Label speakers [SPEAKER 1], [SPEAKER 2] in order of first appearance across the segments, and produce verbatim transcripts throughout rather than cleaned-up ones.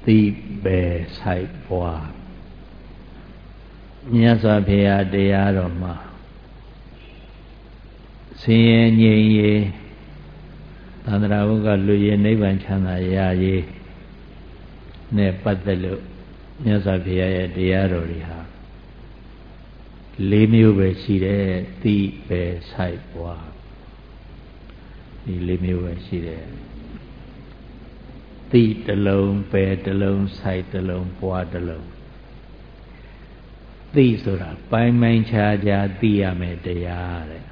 [SPEAKER 1] သိပဲဆိုင်ပွားမြတ်စွာဘုရားတရားတော်မှာဆင်းရဲငြိမ်းရေးသန္တရာဘုကလူရည်နိဗ္ဗာန်ချမ်းသာရရေးနဲ့ပတ်သက်လို့မြတ်စွာဘုရားရဲ့တရားတော်တွေဟာလေးမျိုးပဲရှိတယ်သိပဲဆိုင်ပွားဒီလေးမျိုးပဲရှိတယ်သိတစ်လုံးပဲတစ်လုံးဆိုင်တစ်လုံးပွားတစ်လုံးသိဆိုတာပိုင်းပိုင်းခြားခြားသိရမယ်တရားတဲ့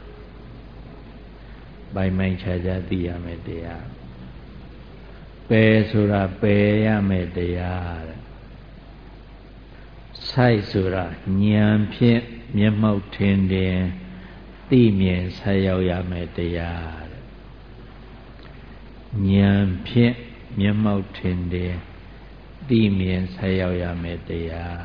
[SPEAKER 1] ပိုင်းပိုင်းခြားခြားသိရမယ်တရားပယ်ဆိုတာပယ်ရမယ်တရားတဲ့ဆိုင်ဆိုတာဉာဏ်ဖြင့်မျက်မှောက်ထင်တယ်သိမြင်ဆက်ရောက်ရမယ်တရားတဲ့ဉာဏ်ဖြင့်မျက်မှောက်ထင်တယ်သိမြင်ဆက်ရောက်ရမယ်တရား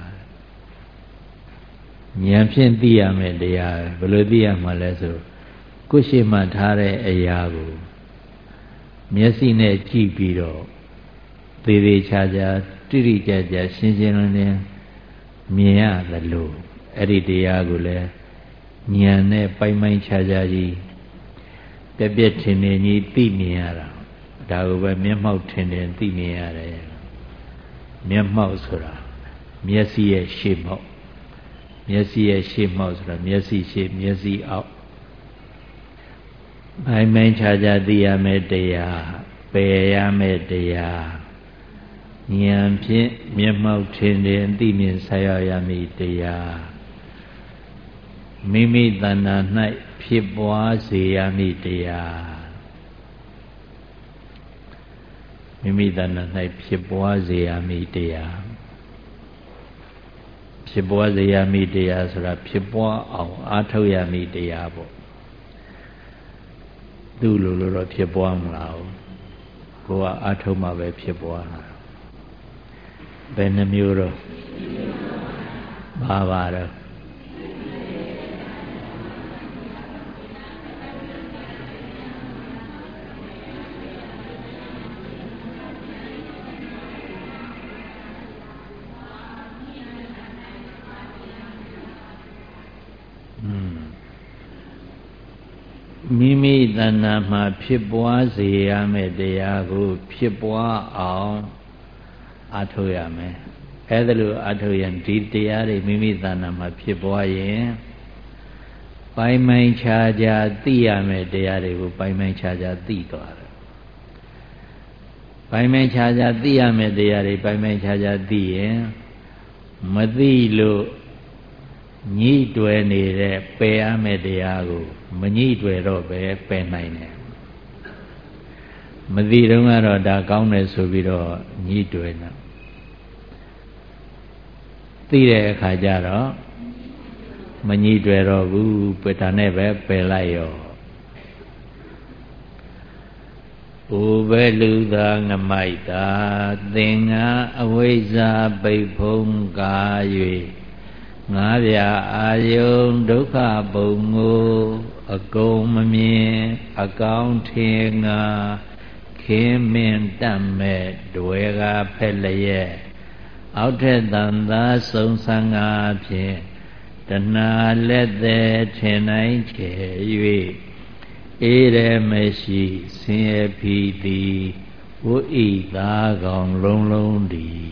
[SPEAKER 1] ဉာဏ်ဖြင့်သိရမယ်တရားဘယ်လိုသိရမှာလဲဆိုကိုယ်ရှိမှထားတဲ့အရာကိုမျက်စိနဲ့ကြည့်ပြီးတော့သေသေးချာချာတိတိကျကျရှင်းရှင်းလင်းလင်းမြင်ရသလိုအဲ့ဒီတရားကိုလည်းဉာဏ်နဲ့ပိုင်ပိုင်ခြားခြားကြီးပြက်ပြက်ထင်ထင်ကြီးသိမြင်ရတာဒါကိုပဲမျက်မှောက်ထင်ထင်သိမြင်ရတယ်မျက်မှောက်ဆိုတာမျက်စိရဲ့ရှေ့မှောက်မျက်စိရဲ့ရှေ့မှောက်ဆိုတာမျက်စိရှေ့မျက်စိအောက်ပိုင်ပိုင်ခြားခြားသိရမယ်တရားပယ်ရမယ်တရားဉာဏ်ဖြင့်မျက်မှောက်ထင်ထင်သိမြင်ဆက်ရောက်ရမည်တရားမိမိတဏ္ဍာ၌ဖြစ်ပွားစေရမည်တရားမိမိတဏ္ဍာ၌ဖြစ်ပွားစေရမည်တရားဖြစ်ပွားစေရမည်တရားဆိုတာဖြစ်ပွားအောင်အားထုတ်ရမည်တရားပေါ့သူ့လိုလိုတော့ဖြစ်ပွားမလားကိုကအားထုတ်မှပဲဖြစ်ပွားတာဘယ်နှမျိုးတော့ပါပါတော့မိမိတဏ္ဍာမှာဖြစ်ပွားစေရမယ့်တရားကိုဖြစ်ပွားအောင်အားထုတ်ရမယ်အဲ့ဒါလို့အားထုတ်ရင်ဒီတရားတွေမိမိတဏ္ဍာမှာဖြစ်ပွားရင်ပိုင်းပိုင်းခြားခြားသိရမယ့်တရားတွေကိုပိုင်းပိုင်းခြားခြားသိသွားတယ်ပိုင်းပိုင်းခြားခြားသိရမယ့်တရားတွေပိုင်းပိုင်းခြားခြားသိရင်မသိလို့ညှိတွယ်နေတဲ့ပယ်ရမယ့်တရားကိုမညှိတွယ်တော့ပဲပယ်နိုင်တယ်မသိတော့ကတော့ဒါကောင်းတယ်ဆိုပြီးတော့ညှိတွယ်နေသိတဲ့အခါကျတော့မညှိတွယ်တော့ဘူးပယ်တာနဲ့ပဲပယ်လိုက်ရောဥပလူသာငမိုက်တာသင်္ဃာအဝိဇ္ဇာပိတ်ဖုံးကာ၍ငါးပြအာယုံဒုက္ခပုံကိုအကုန်မမြင်အကောင်းထင်ငါခင်းမင်တတ်မဲ့တွေကဖက်လျက်အောက်ထက်တန်သာဆုံးဆန်းငါဖြင့်တဏှာလက်သည်ထင်နိုင်ချေ၍အေးရမရှိဆင်းရဲဖီသည်ဝိဣသားကောင်လုံးလုံးသည်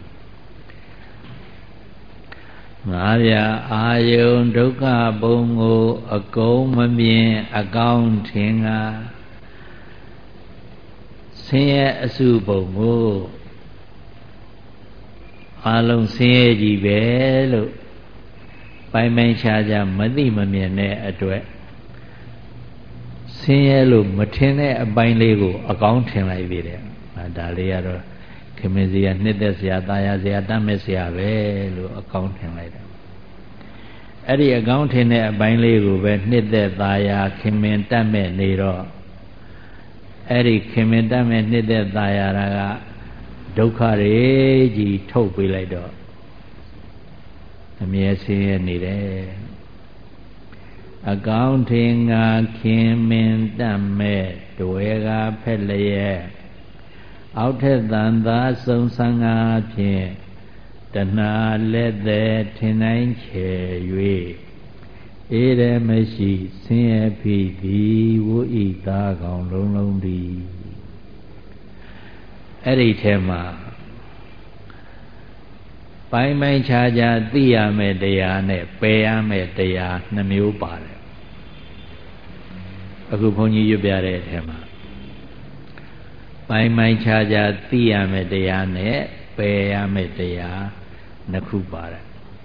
[SPEAKER 1] ငါးပြအာယုံဒုက္ခပုံကိုအကုန်မမြင်အကောင်းထင်ငါဆင်းရဲအစုပုံကိုအလုံးဆင်းရဲကြီးပဲလို့ပိုင်းပိုင်းခြားခြားမသိမမြင်တဲ့အတွက်ဆင်းရဲလို့မထင်တဲ့အပိုင်းလေးကိုအကောင်းထင်လိုက်သေးတယ်ဒါလေးကတော့ခင်မင်းစီကနှစ်သက်စရာတာယာစရာတတ်မဲ့စရာပဲလို့အကောင်းထင်လိုက်တယ်အဲ့ဒီအကောင်းထင်တဲ့အပိုင်းလေးကိုပဲနှစ်သက်တာယာခင်မင်းတတ်မဲ့နေတော့အဲ့ဒီခင်မင်းတတ်မဲ့နှစ်သက်တာယာကဒုက္ခတွေကြီးထုတ်ပေးလိုက်တော့အမြဲဆင်းရဲနေတယ်အကောင်းထင်ငါခင်မင်းတတ်မဲ့တွေကဖက်လျက်အောက်ထက်တန်သာစုံစံငါဖြင့်တဏှာလက်သည်ထင်တိုင်းချေ၍ဧရမရှိဆင်းရဲဖြစ်သည်ဝိဣသားကောင်လုံးလုံးသည်အဲ့ဒီထဲမှာပိုင်းပိုင်းခြားခြားသိရမယ့်တရားနဲ့ပယ်ရမယ့်တရားနှမျိုးပါတယ်အခုဘုန်းကြီးရွတ်ပြတဲ့အထဲမှာပိုင်းပိုင်းခြားခြားသိရမယ့်တရားနဲ့ပယ်ရမယ့်တရားနှစ်ခုပါတယ်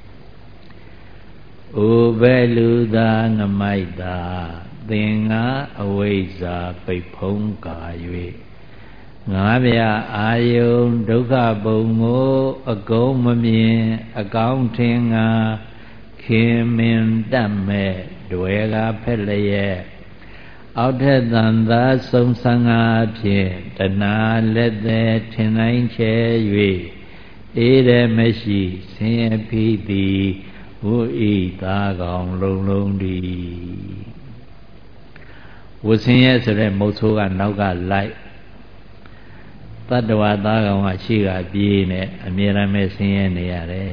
[SPEAKER 1] ဩဘဲလူသာငမိုက်သာသင်္ဃအဝိဇ္ဇာပိတ်ဖုံးကာ၍ငါးပြအာယုံဒုက္ခပုံကိုအကုန်မမြင်အကောင်းထင်ငါခင်မင်တတ်မဲ့တွေကဖက်လျက်အောက်ထက်တန်သာစုံစံငါဖြင့်တဏှာလက်သည်ထင်တိုင်းချဲ၍ဧရမရှိဆင်းရဲဖြစ်သည်ဝိဣသားကောင်လုံးလုံးသည်ဝဆင်းရဲဆိုတဲ့မုတ်ဆိုးကနောက်ကလိုက်တတ္တဝါသားကောင်ကရှိကပြေးနေအမြဲတမ်းပဲဆင်းရဲနေရတယ်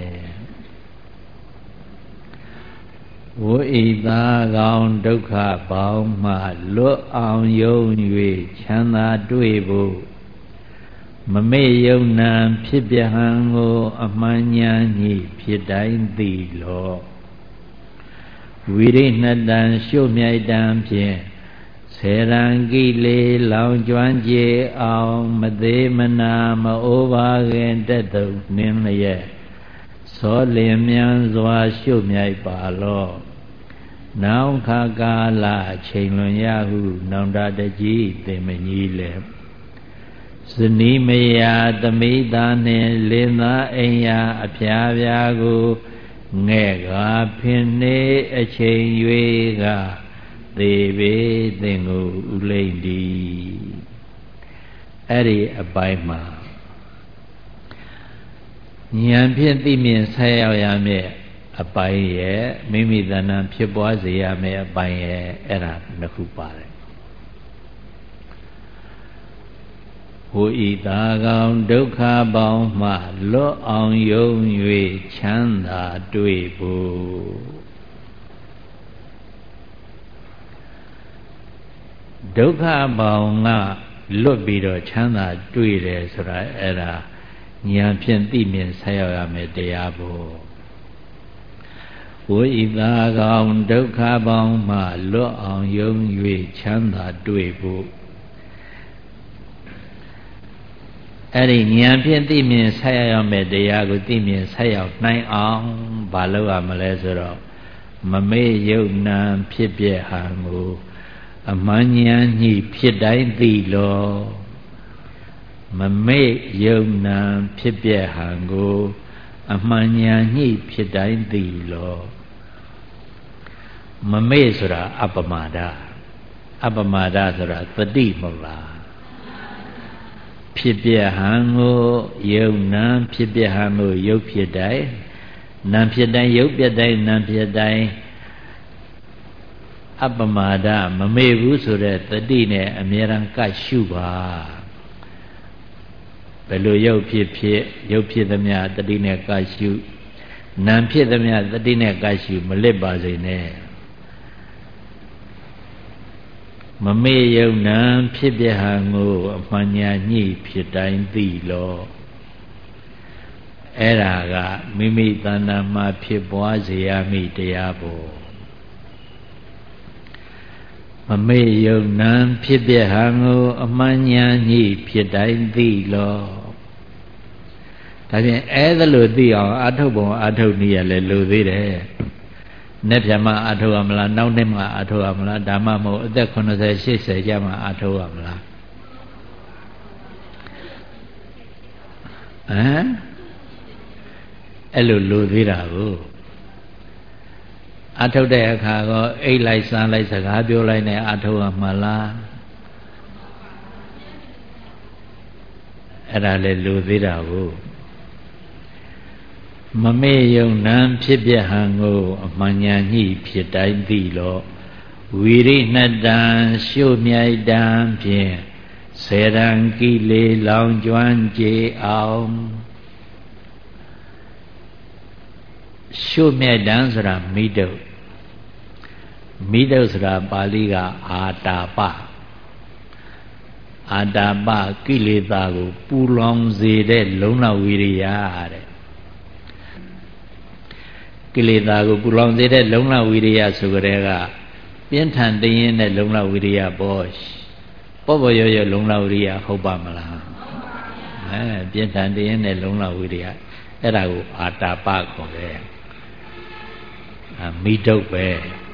[SPEAKER 1] ဝိဣသားကောင်ဒုက္ခပေါင်းမှလွတ်အောင်ယုံ၍ချမ်းသာတွေ့ဖို့မမေ့ယုံနာဖြစ်ပြဟံကိုအမှန်ဉာဏ်ဤဖြစ်တိုင်းသိလောဝိရိဏတံရှုမြိုက်တံဖြင့်ဆေရံကိလေလောင်ကျွမ်းကြအောင်မသေးမနာမအိုးပါခင်တက်တုံနှင်းလျက်သောလင်မြန်စွာရှုမြိုက်ပါလောနောင်ခါကာလအချိန်လွန်ရဟုနောင်တတကြီးသင်မကြီးလေဇနီးမယာသမိသားနှင့်လင်သားအိမ်ယာအဖျားပြားကိုငဲ့ကားဖင်နေအချိန်၍ကသေပေသင်ကိုဥလိမ့်သည်အဲ့ဒီအပိုင်းမှာဉာဏ်ဖြင့်သိမြင်ဆက်ရောက်ရမယ့်အပိုင်းရဲ့မိမိတဏ္ဍဖြစ်ပွားစေရမယ့်အပိုင်းရဲ့အဲ့ဒါနှစ်ခုပါတယ်ဝိဣသားကောင်ဒုက္ခပေါင်းမှလွတ်အောင်ယုံ၍ချမ်းသာတွေ့ဖို့ဒုက္ခပေါင်းကလွတ်ပြီးတော့ချမ်းသာတွေ့တယ်ဆိုတာအဲ့ဒါဉာဏ်ဖြင့်သိမြင်ဆက်ရောက်ရမယ်တရားပေါ့ဝိဣသားကောင်ဒုက္ခပေါင်းမှလွတ်အောင်ယုံ၍ချမ်းသာတွေ့ဖို့အဲ့ဒီဉာဏ်ဖြင့်သိမြင်ဆက်ရောက်ရမယ်တရားကိုသိမြင်ဆက်ရောက်နိုင်အောင်ဘာလုပ်ရမလဲဆိုတော့မမေ့ယုံနာဖြစ်ပြဟံကိုအမှန်ဉာဏ်ညှိဖြစ်တိုင်းသိလောမမေ့ယုံနာဖြစ်ပြဟံကိုအမှန်ဉာဏ်ညှိဖြစ်တိုင်းသိလောမမေ့ဆိုတာအပမဒအပမဒဆိုတာသတိမဟုတ်လားဖြစ်ပြဟံကိုယုံနာဖြစ်ပြဟံကိုယုတ်ဖြစ်တိုင်းနာဖြစ်တိုင်းယုတ်ပြတိုင်းနာဖြစ်တိုင်းအပမဒမမေ့ဘူးဆိုတဲ့တတိနဲ့အမြဲတမ်းကပ်ရှုပါဘယ်လိုယုတ်ဖြစ်ဖြစ်ယုတ်ဖြစ်သမျှတတိနဲ့ကပ်ရှုနာဖြစ်သမျှတတိနဲ့ကပ်ရှုမလစ်ပါစေနဲ့မမေ့ယုံနာဖြစ်ပြဟံကိုအမှန်ညာညှိဖြစ်တိုင်းသိလောအဲ့ဒါကမိမိတဏ္ဍာမှာဖြစ်ပွားစေရမည့်တရားပေါ့မမေ့ယုံနာဖြစ်ပြဟံကိုအမှန်ညာညှိဖြစ်တိုင်းသိလောဒါဖြင့်အဲ့ဒါလို့သိအောင်အာထုတ်ပုံအာထုတ်နည်းရလဲလိုသေးတယ်နေ့ပြန်မှအာထုတ်ရမလားနောက်နေ့မှအာထုတ်ရမလားဒါမှမဟုတ်အသက်eighty eightyကျမှအာထုတ်ရမလားဟမ်အဲ့လိုလိုသေးတာကိုအာထုတ်တဲ့အခါကအိတ်လိုက်စားလိုက်စကားပြောလိုက်နဲ့အာထုတ်ရမှာလားအဲ့ဒါလေလိုသေးတာကိုမမေ့ယုံနာဖြစ်ပြဟံကိုအမှန်ညာညှိဖြစ်တိုင်းသိလောဝိရိဏတံရှုမြိုက်တံဖြင့်စေတံကိလေလောင်ကျွမ်းကြေအောင်ရှုမြတ်တန်းဆိုတာမိတုတ်မိတုတ်ဆိုတာပါဠိကအာတာပအာတာပကိလေသာကိုပူလောင်စေတဲ့လုံလဝိရိယတဲ့ကိလေသာကိုပူလောင်စေတဲ့လုံလဝိရိယဆိုကြတဲ့ကပြင်းထန်တင်းရင်တဲ့လုံလဝိရိယပေါ့ပေါ့ပေါ့ရောရောလုံလဝိရိယဟုတ်ပါမလားအဲပြင်းထန်တင်းရင်တဲ့လုံလဝိရိယအဲ့ဒါကိုအာတာပခေါ်တယ်အမိတုတ်ပဲ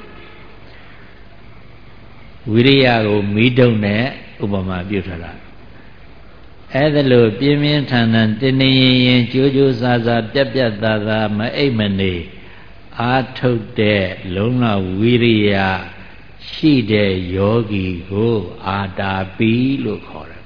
[SPEAKER 1] ဝိရိယကိုမိတုတ်နဲ့ဥပမာပြုထားတာအဲ့ဒါလို့ပြင်းပြင်းထန်ထန်တင်းတင်းရင်ရင်ကြိုးကြိုးစားစားပြက်ပြက်သားသားမအိပ်မနေအာထုတ်တဲ့လုံလဝိရိယရှိတဲ့ယောဂီကိုအာတာပိလို့ခေါ်တယ်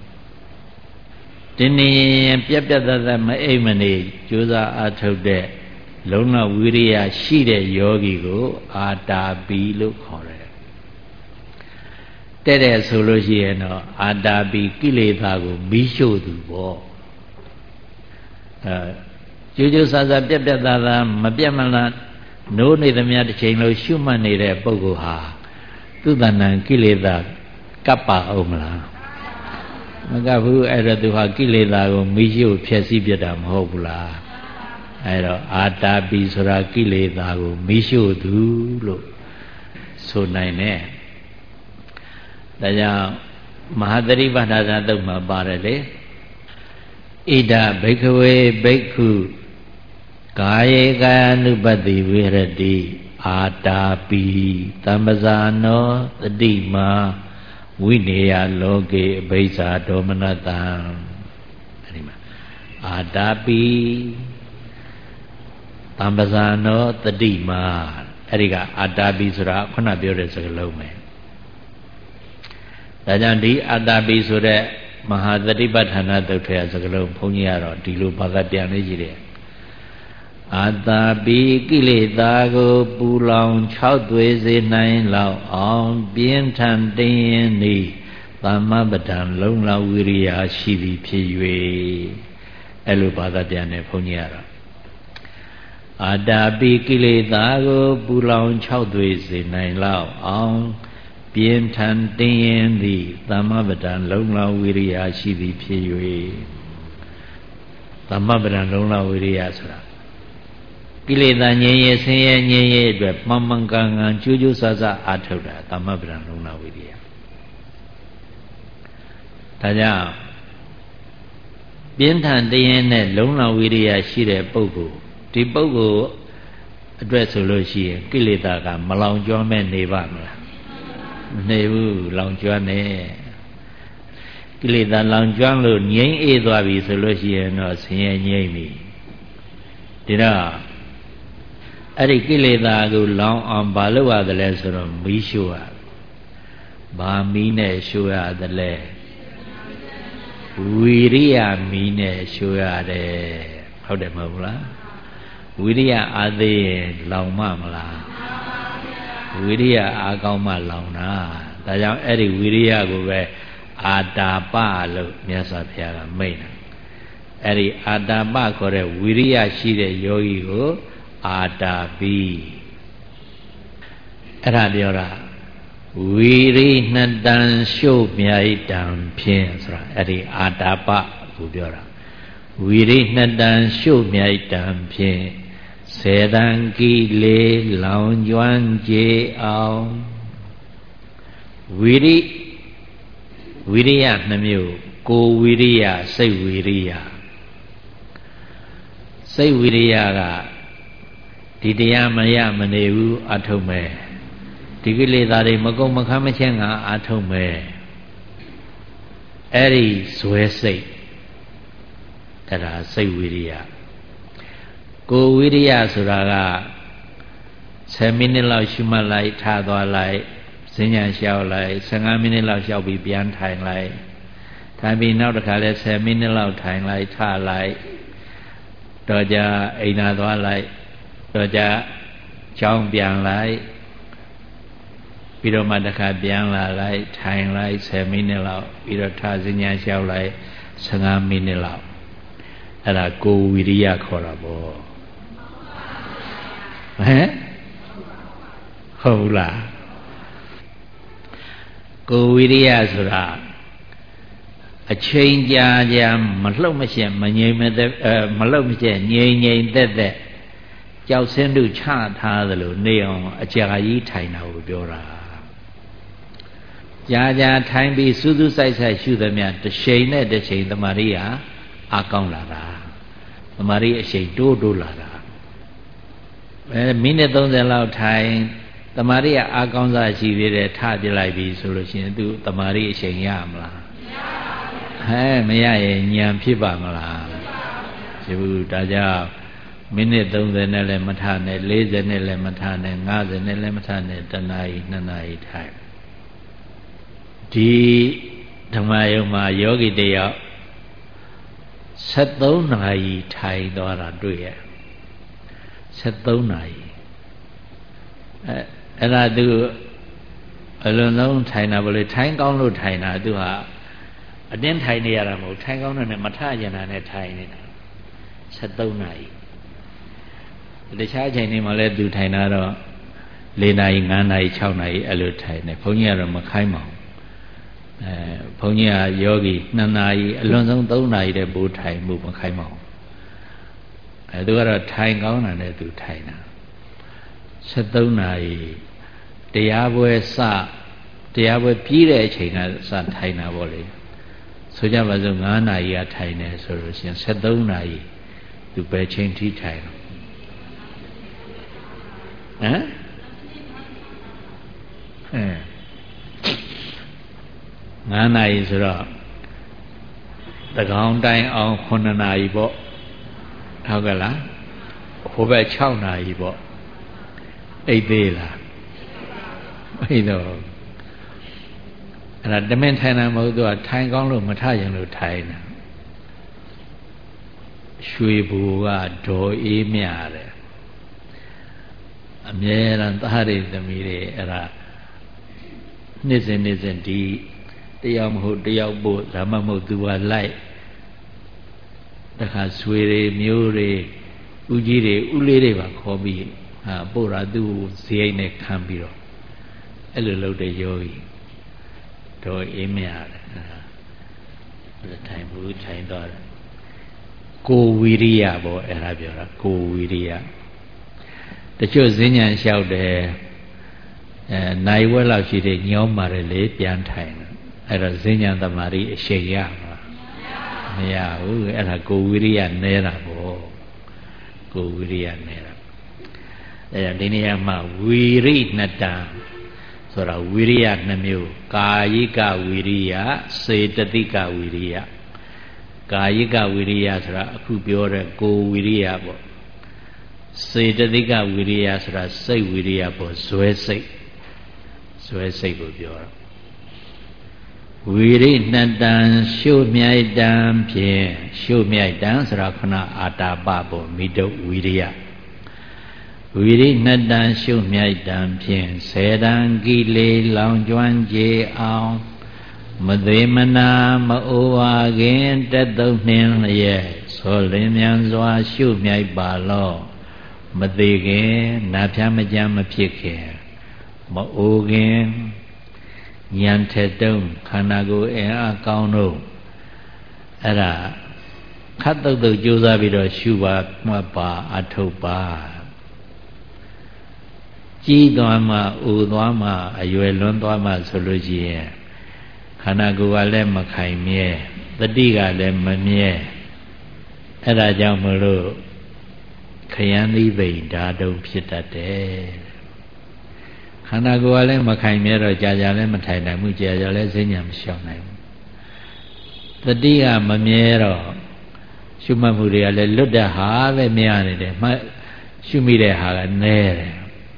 [SPEAKER 1] တင်းတင်းရင်ရင်ပြက်ပြက်သားသားမအိပ်မနေကြိုးစားအာထုတ်တဲ့လုံလဝိရိယရှိတဲ့ယောဂီကိုအာတာပိလို့ခေါ်တယ်တဲ့တဲ့ဆိုလို့ရှိရင်တော့အာတာပိကိလေသာကိုမီးရှို့သူပေါ့အဲကြိုးကြိုးစားစားပြက်ပြက်သားသားမပြတ်မလားနိုးနေသမျှတစ်ချိန်လုံးရှုမှတ်နေတဲ့ပုဂ္ဂိုလ်ဟာသူတဏ္ဏကိလေသာကပ်ပါအောင်မလားမကပ်ဘူးအဲ့တော့သူဟာကိလေသာကိုမီးရှို့ဖျက်ဆီးပြတာမဟုတ်ဘူးလားအဲ့တော့အာတာပိဆိုတာကိလေသာကိုမီးရှို့သူလို့ဆိုနိုင်တယ်ဒါကြောင့်မဟာသတိပဋ္ဌာန်သုတ်မှာပါတယ်လေဣဒဘိက္ခဝေဘိက္ခုကာယေကာယ ानु ပတ္တိဝိရတိအာတာပိသမ္ပဇာနောတတိမာဝိနေယလောကေအဘိဇာဒေါမနတံအဲဒီမှာအာတာပိသမ္ပဇာနောတတိမာအဲဒီကအာတာပိဆိုတာခုနပြောတဲ့စကားလုံးပဲဒါကြောင့်ဒီအာတာပိဆိုတဲ့မဟာသတိပဋ္ဌာန်သုတ်ထဲစကားလုံးဘုန်းကြီးကတော့ဒီလိုဘာသာပြန်လေးကြီးတယ်အာတာပိကိလေသာကိုပူလောင်ခြောက်သွေးစေနိုင်လောက်အောင်ပြင်းထန်တင်းရင်ဤသမ္မပဒံလုံလဝိရိယရှိသည်ဖြစ်၍အဲ့လိုဘာသာပြန်တယ်ဘုန်းကြီးကတော့အာတာပိကိလေသာကိုပူလောင်ခြောက်သွေးစေနိုင်လောက်အောင်ပြင်းထန်တင်းရင်သည်သမ္မပဒံလုံလဝိရိယရှိသည်ဖြစ်၍သမ္မပဒံလုံလဝိရိယဆိုတာကိလေသာငြိမ်းရဆင်းရဲငြိမ်းရအတွက်မှန်မှန်ကန်ကန်ကြိုးကြိုးစားစားအားထုတ်တာသမ္မပဒံလုံလဝိရိယဒါကြောင့်ပြင်းထန်တင်းရင်နဲ့လုံလဝိရိယရှိတဲ့ပုဂ္ဂိုလ်ဒီပုဂ္ဂိုလ်အတွက်ဆိုလို့ရှိရင်ကိလေသာကမလောင်ကျွမ်းမဲ့နေပါမလားမနေဘူးလောင်ကျွမ်းနေကိလေသာလောင်ကျွမ်းလို့ငြိမ်းအေးသွားပြီဆိုလို့ရှိရင်တော့ဆင်းရဲငြိမ်းပြီဒီတော့အဲ့ဒီကိလေသာကိုလောင်အောင်ဘာလုပ်ရသလဲဆိုတော့မီးရှို့ရဘာမီးနဲ့ရှို့ရသလဲဝီရိယမီးနဲ့ရှို့ရတယ်ဟုတ်တယ်မဟုတ်လားဝိရိယအားသေးရင်လောင်မမလားဝိရိယအားကောင်းမှလောင်တာဒါကြောင့်အဲ့ဒီဝိရိယကိုပဲအာတာပလို့မြတ်စွာဘုရားကမိန့်တယ်အဲ့ဒီအာတာပခေါ်တဲ့ဝိရိယရှိတဲ့ယောဂီကိုအာတာပိအဲ့ဒါပြောတာဝီရိနှစ်တန်ရှုမြိုက်တံဖြင့်ဆိုတာအဲ့ဒီအာတာပကိုပြောတာဝီရိနှစ်တန်ရှုမြိုက်တံဖြင့်စေတံကိလေလောင်ကျွမ်းကြေအောင်ဝီရိဝိရိယနှမျိုးကိုဝိရိယစိတ်ဝိရိယစိတ်ဝိရိယကဒီတရားမရမနေဘူးအထုံးမဲ့ဒီကိလေသာတွေမကုန်မခမ်းမချင်းကအာထုံးမဲ့အဲ့ဒီဇွဲစိတ်အဲ့ဒါစိတ်ဝိရိယကိုဝိရိယဆိုတာကဆယ်မိနစ်လောက်ရှုမှတ်လိုက်ထားသွားလိုက်စဉ္ညာလျှောက်လိုက်ဆယ်ငါးမိနစ်လောက်လျှောက်ပြီးပြန်ထိုင်လိုက်ထိုင်ပြီးနောက်တစ်ခါလဲဆယ်မိနစ်လောက်ထိုင်လိုက်ထားလိုက်တော့ကြအိမ်သာသွားလိုက်တော့ကြကြောင်းပြန်လိုက်ပြီးတော့မှတစ်ခါပြန်လာလိုက်ထိုင်လိုက်ဆယ်မိနစ်လောက်ပြီးတော့ထားစဉ္ညာလျှောက်လိုက်ဆယ်၅မိနစ်လောက်အဲ့ဒါကိုဝီရိယခေါ်တာပေါ့ဟမ်ဟုတ်လားကိုဝီရိယဆိုတာအချိန်ကြာကြာမလှုပ်မရှက်မငြိမ်မသက်အဲမလှုပ်မရှက်ငြိမ်ငြိမ်သက်သက်ကြောက်စင်းတို့ချထားသလိုနေအောင်အကြာကြီးထိုင်တာကိုပြောတာကြာကြာထိုင်ပြီးစူးစူးဆိုင်ဆိုင်ရှုသမျှတစ်ချိန်နဲ့တစ်ချိန်တမာရီဟာအကောင်းလာတာတမာရီအချိန်တိုးတိုးလာတာအဲမိနစ်သုံးဆယ်လောက်ထိုင်တမာရီကအကောင်းစားရှိသေးတယ်ထပြလိုက်ပြီဆိုလို့ရှိရင်သူတမာရီအချိန်ရမလားဟဲ့မရရင်ညံဖြစ်ပါမလားဒီဘူးဒါကြောင့်မိနစ်သုံးဆယ်နဲ့လည်းမထနဲ့လေးဆယ်နဲ့လည်းမထနဲ့ငါးဆယ်နဲ့လည်းမထနဲ့တစ်နာရီနှစ်နာရီထိုင်ဒီဓမ္မယုံမှာယောဂီတယောက်73နာရီထိုင်သွားတာတွေ့ရ73နာရီအဲအဲ့ဒါသူအလုံးလုံးထိုင်တာဘယ်လိုထိုင်ကောင်းလို့ထိုင်တာသူဟာအတင်းထိုင်နေရတာမဟုတ်ထိုင်ကောင်းတဲ့နဲ့မထကြတာနဲ့ထိုင်နေတာ73နာရီတခြားအချိန်တွေမှာလည်းသူထိုင်တာတော့၄နာရီ၅နာရီ၆နာရီအဲ့လိုထိုင်တယ်ဘုန်းကြီးကတော့မခိုင်းပါဘူးအဲဘုန်းကြီးကယောဂီနှစ်နာရီအလွန်ဆုံးသုံးနာရီတည်းပို့ထိုင်မှုမခိုင်းပါဘူးအဲသူကတော့ထိုင်ကောင်းတာနဲ့သူထိုင်တာ73နာရီတရားပွဲစတရားပွဲပြီးတဲ့အချိန်ကစထိုင်တာပေါ့လေဆိုကြပါစို့၅နာရီကထိုင်တယ်ဆိုလို့ရှိရင်73နာရီသူပဲချိန်ထိထိုင်တော့ဟမ်အဲ၅နာရီဆိုတော့တကောင်တိုင်းအောင်9နာရီပေါ့ဟုတ်ကဲ့လားဟိုဘက်6နာရီပေါ့အိတ်သေးလားအိတ်တော့အဲ့ဒါတမင်ထိုင်တာမဟုတ်သူကထိုင်ကောင်းလို့မထရင်လို့ထိုင်တာရွှေဘူကဒေါ်အေးမြတယ်အမြဲတမ်းသားတွေသမီးတွေအဲ့ဒါနေ့စဉ်နေ့စဉ်ဒီတယောက်မဟုတ်တယောက်ပို့ဒါမှမဟုတ်သူကလိုက်တခါဆွေတွေမျိုးတွေဥကြီးတွေဥလေးတွေပါခေါ်ပြီးဟာပို့တာသူ့ဇိအိတ်နဲ့ခံပြီးတော့အဲ့လိုလုပ်တဲ့ယောဂီတော့အေးမြတယ်အဲ့ထိုင်ဘူးထိုင်တော့ကိုဝီရိယပေါ့အဲ့ဒါပြောတာကိုဝီရိယတချို့ဈဉ္ဉံလျှောက်တယ်အဲနိုင်ဝက်လောက်ရှိတဲ့ညောင်းပါတယ်လေပြန်ထိုင်အဲ့တော့ဈဉ္ဉံသမารိအရှိန်ရမှာမရဘူးအဲ့ဒါကိုဝီရိယနဲတာပေါ့ကိုဝီရိယနဲတာအဲ့ဒါဒီနေရာမှာဝီရိနတံဆိုတာဝီရိယနှမျိုးကာယိကဝီရိယစေတသိကဝီရိယကာယိကဝီရိယဆိုတာအခုပြောတဲ့ကိုဝီရိယပေါ့စေတသိကဝီရိယဆိုတာစိတ်ဝီရိယပေါ့ဇွဲစိတ်ဇွဲစိတ်ကိုပြောတာဝီရိဏတံရှုမြိုက်တံဖြင့်ရှုမြိုက်တံဆိုတာခဏအာတာပပေါ့မိတုဝီရိယဝီရိဏတံရှုမြိုက်တံဖြင့်စေတံကိလေလောင်ကျွမ်းကြအောင်မသေးမနာမအိုဝါခင်တက်သုံးနှင်းလျက်သောလင်းမြန်စွာရှုမြိုက်ပါလော့မသေးခင်နာဖြာမကြမ်းမဖြစ်ခင်မအိုခင်ဉာဏ်ထက်တုံးခန္ဓာကိုယ်အင်အားကောင်းတော့အဲ့ဒါခတ်တုတ်တုတ်ကြိုးစားပြီးတော့ရှုပါမှတ်ပါအထုတ်ပါကြီးသွားမှအိုသွားမှအရွယ်လွန်သွားမှဆိုလို့ရှိရင်ခန္ဓာကိုယ်ကလည်းမခိုင်မြဲတတိကလည်းမမြဲအဲ့ဒါကြောင့်မလို့ခယံသီးပိန်ဓာတုံဖြစ်တတ်တယ်ခန္ဓာကိုယ်ကလည်းမခိုင်မြဲတော့ကြာကြာလည်းမထိုင်နိုင်ဘူးကြာကြာလည်းဈဉ္ညာမလျှောက်နိုင်ဘူးတတိကမမြဲတော့ရှုမှတ်မှုတွေကလည်းလွတ်တဲ့ဟာပဲများနေတယ်မှရှုမိတဲ့ဟာကနည်းတယ်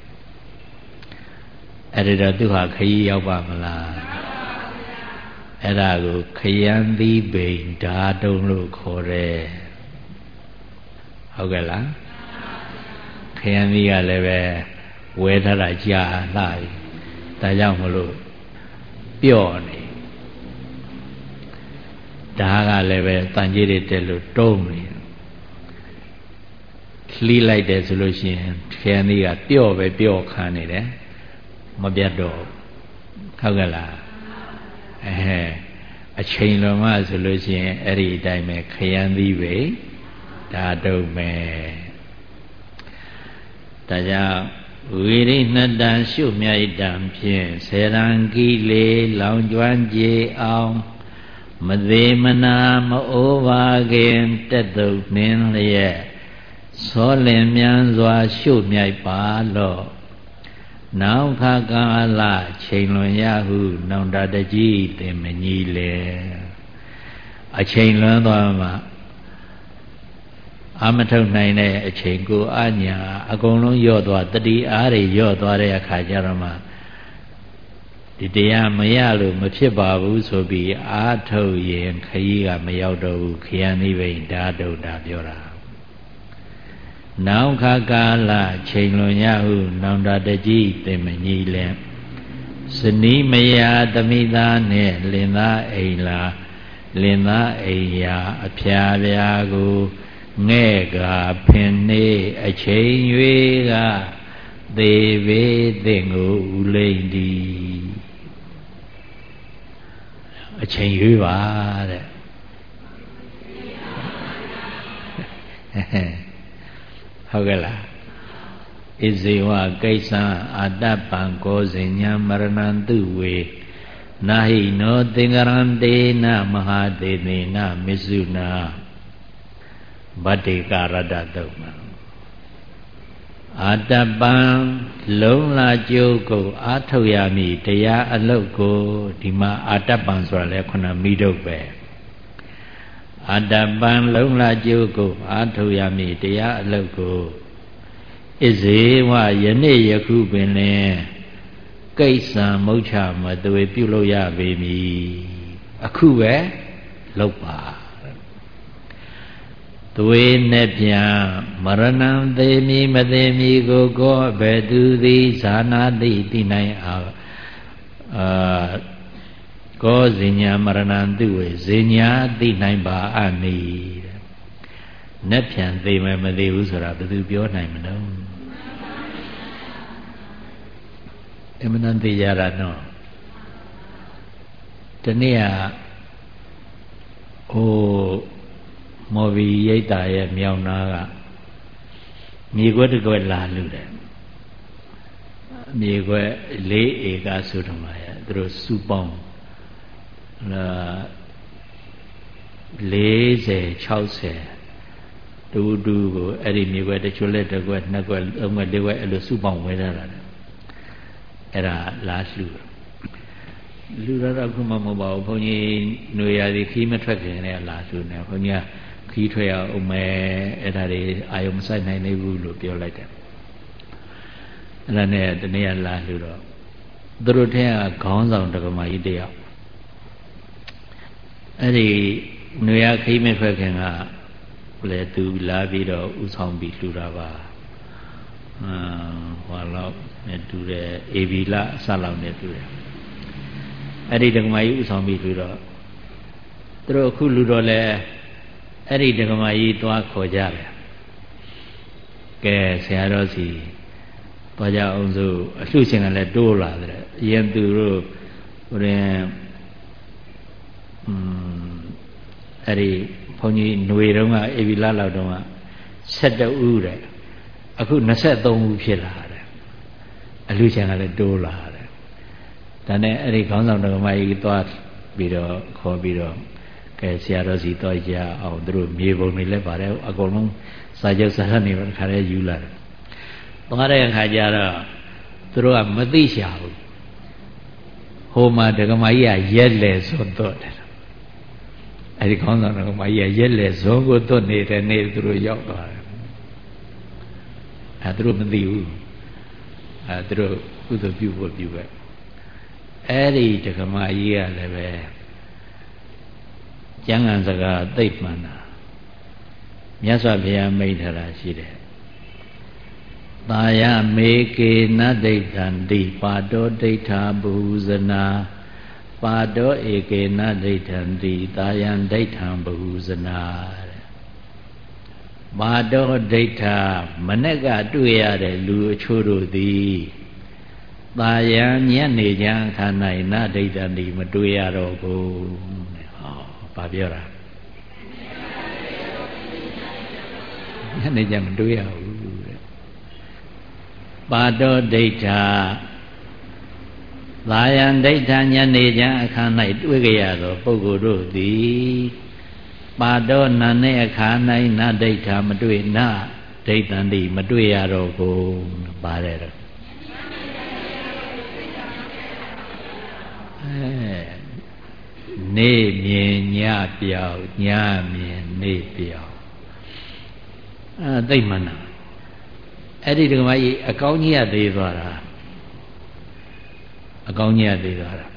[SPEAKER 1] အဲ့ဒါတော့သူဟာခရီးရောက်ပါမလားအဲ့ဒါကိုခယံသီးပိန်ဓာတုံလို့ခေါ်တယ်ဟုတ်ကဲ့လားခယံသီးကလည်းပဲဝဲထားတာကြာလှပြီဒါကြောင့်မလို့ပြော့နေဒါကလည်းပဲတန်ကြီးတွေတက်လို့တုံးနေလှီးလိုက်တယ်ဆိုလို့ရှိရင်ခရမ်းလေးကပြော့ပဲပြော့ခံနေတယ်မပြတ်တော့ဟုတ်ကလားအဲအချိန်လွန်မှဆိုလို့ရှိရင်အဲ့ဒီအတိုင်းပဲခရမ်းသီးပဲဒါတုံးမယ်ဒါကြောင့်ဝိရိဏတံရှုမြိုက်တံဖြင့်ဆေရံကီလေလောင်ကျွမ်းကြေအောင်မသေးမနာမအိုးပါခင်တက်တုတ်နှင်းလျက်စောလင်မြန်စွာရှုမြိုက်ပါလော့နောက်ခါကာလချိန်လွန်ရဟုနောင်တတကြီးသင်မကြီးလေအချိန်လွန်သွားမှအာမထုတ်နိုင်တဲ့အချိန်ကိုအညာအကုန်လုံးညော့သွားတတိအားတွေညော့သွားတဲ့အခါကျတော့မှဒီတရားမရလို့မဖြစ်ပါဘူးဆိုပြီးအာထုတ်ရင်ခရီးကမရောက်တော့ဘူးခရမ်းနိဗ္ဗိဓာတုတာပြောတာနောက်ခါကာလချိန်လွန်ရဟုနောင်တတကြီးသင်မကြီးလဲဇနီးမယာသမိသားနဲ့လင်သားအိမ်လာလင်သားအိမ်ရာအဖျားပြားကိုငဲ့ကဖင်နေအချိန်၍ကသေဘေးသင်ကိုဥလိမ့်သည်အချိန်၍ပါတဲ့ဟုတ်ကဲ့လားဣဇေဝကိစ္စအာတပံကောဇဉ္ညာမရဏံတုဝေနာဟိနောသင်္ကရံတေနမဟာသေသေနမစ္ဆုနာဗတ္တိကာရတ္တတုတ်မှာအာတပံလုံးလာကျိုးကိုအာထုတ်ရမည်တရားအလုတ်ကိုဒီမှာအာတပံဆိုတာလဲခုနမိတုတ်ပဲအာတပံလုံးလာကျိုးကိုအာထုတ်ရမည်တရားအလုတ်ကိုဣဇေဝယနေ့ယခုပင်လင်ကိစ္စံမုတ်ချမသွေပြုလို့ရပေမည်အခုပဲလုပ်ပါသွေနဲ့ပြန်မရဏံသေမီမသေမီကိုကောဘယ်သူသည်ဇာနာတိသိနိုင်အောင်အာကောဇဉ္ညာမရဏံသူဝေဇဉ္ညာသိနိုင်ပါအနိတဲ့နက်ပြန်သေမယ်မသေဘူးဆိုတာဘယ်သူပြောနိုင်မလို့အမှန်တန်သိကြတာနော်တနေ့ကဟိုမော်ဘီရိတ်တာရဲ့မြောင်နာကမြေခွက်တစ်ခွက်လာလူတယ်မြေခွက်လေးဧကဆိုတော့မှရသူတို့စုပေါင်းလာလေးဆယ်ခြောက်ဆယ်တူတူကိုအဲ့ဒီမြေခွက်တစ်ချို့လက်တစ်ခွက်နှစ်ခွက်သုံးခွက်လေးခွက်အဲ့လိုစုပေါင်းဝဲထားတာအဲ့ဒါလာလှူလူရတော့ခုမှမဟုတ်ပါဘူးဘုန်းကြီးຫນွေရာဒီခီးမထွက်ခင်လည်းလာလှူနေဘုန်းကြီးခီးထွက်အောင်မယ်အဲ့ဒါတွေအာယုံမဆိုင်နိုင်သေးဘူးလို့ပြောလိုက်တယ်အဲ့ဒါနဲ့တနေ့ကလာလှူတော့သူတို့ထဲကခေါင်းဆောင်တက္ကမကြီးတယောက်အဲ့ဒီຫນွေရာခီးမထွက်ခင်ကလည်းသူလာပြီးတော့ဥဆောင်ပြီးလှူတာပါအာဟောတော့နဲ့တူတယ်အေဗီလအစလောက်နဲ့တူတယ်အဲ့ဒီဒကမာကြီးဥဆောင်ပြီးပြီးတော့သူတို့အခုလူတော်လဲအဲ့ဒီဒကမာကြီးသွားခေါ်ကြတယ်ကဲဆရာတော်စီသွားကြအောင်စို့အလှရှင်ကလည်းတိုးလာတယ်အရင်သူတို့ဟိုရင်อืมအဲ့ဒီဘုန်းကြီးຫນွေတုန်းကအေဗီလလောက်တုန်းကဆက်တဦးတဲ့အခု၂၃ဦးဖြစ်လာတယ်အလှရှင်ကလည်းတိုးလာတယ်ဒါနဲ့အဲ့ဒီခေါင်းဆောင်တော်မကြီးသွားပြီးတော့ခေါ်ပြီးတော့ကဲဆရာတော်စီသွားကြအောင်သူတို့မြေပုံတွေလည်းပါတယ်အကုန်လုံးစာချုပ်စာတမ်းတွေတစ်ခါတည်းယူလာတယ်သွားတဲ့အခါကျတော့သူတို့ကမသိရှာဘူးဟိုမှာဒကမကြီးကရက်လေဆိုတော့တယ်အဲ့ဒီခေါင်းဆောင်တော်မကြီးကရက်လေဇုံကိုသွတ်နေတဲ့နေ့သူတို့ရောက်သွားတယ်အဲသူတို့မသိဘူးအဲသူတို့ကုသိုလ်ပြုဖို့ပြုပဲအဲ့ဒီဒကမကြီးကလည်းပဲကျမ်းဂန်စကားသိပ်မှန်တာမြတ်စွာဘုရားမိန့်ထားတာရှိတယ်သာယမေကေနဒိဋ္ဌံတိပါတောဒိဋ္ဌာဘူဇနာပါတောဧကေနဒိဋ္ဌံတိသာယံဒိဋ္ဌံဘူဇနာပါတောဒိဋ္ဌာမနေ့ကတွေ့ရတဲ့လူအချို့တို့သည်သာယံညနေချမ်းခါ၌နဒိဋ္ဌံတိမတွေ့ရတော့ဘူးဟောဘာပြောတာညနေချမ်းမတွေ့ရဘူးတဲ့ပါတောဒိဋ္ဌာသာယံဒိဋ္ဌာညနေချမ်းအခါ၌တွေ့ကြရသောပုဂ္ဂိုလ်တို့သည်ပါတောနာနဲ့အခါ၌နဒိဋ္ဌာမတွေ့နဒိဋ္ဌံတိမတွေ့ရတော့ဘူးပါတယ်တော့နေမြင်ညပြောင်ညမြင်နေပြောင်အဲသိမှန်တာအဲ့ဒီဒကမကြီးအကောင်းကြီးကသေးသွားတာအကောင်းကြီးကသေးသွားတာ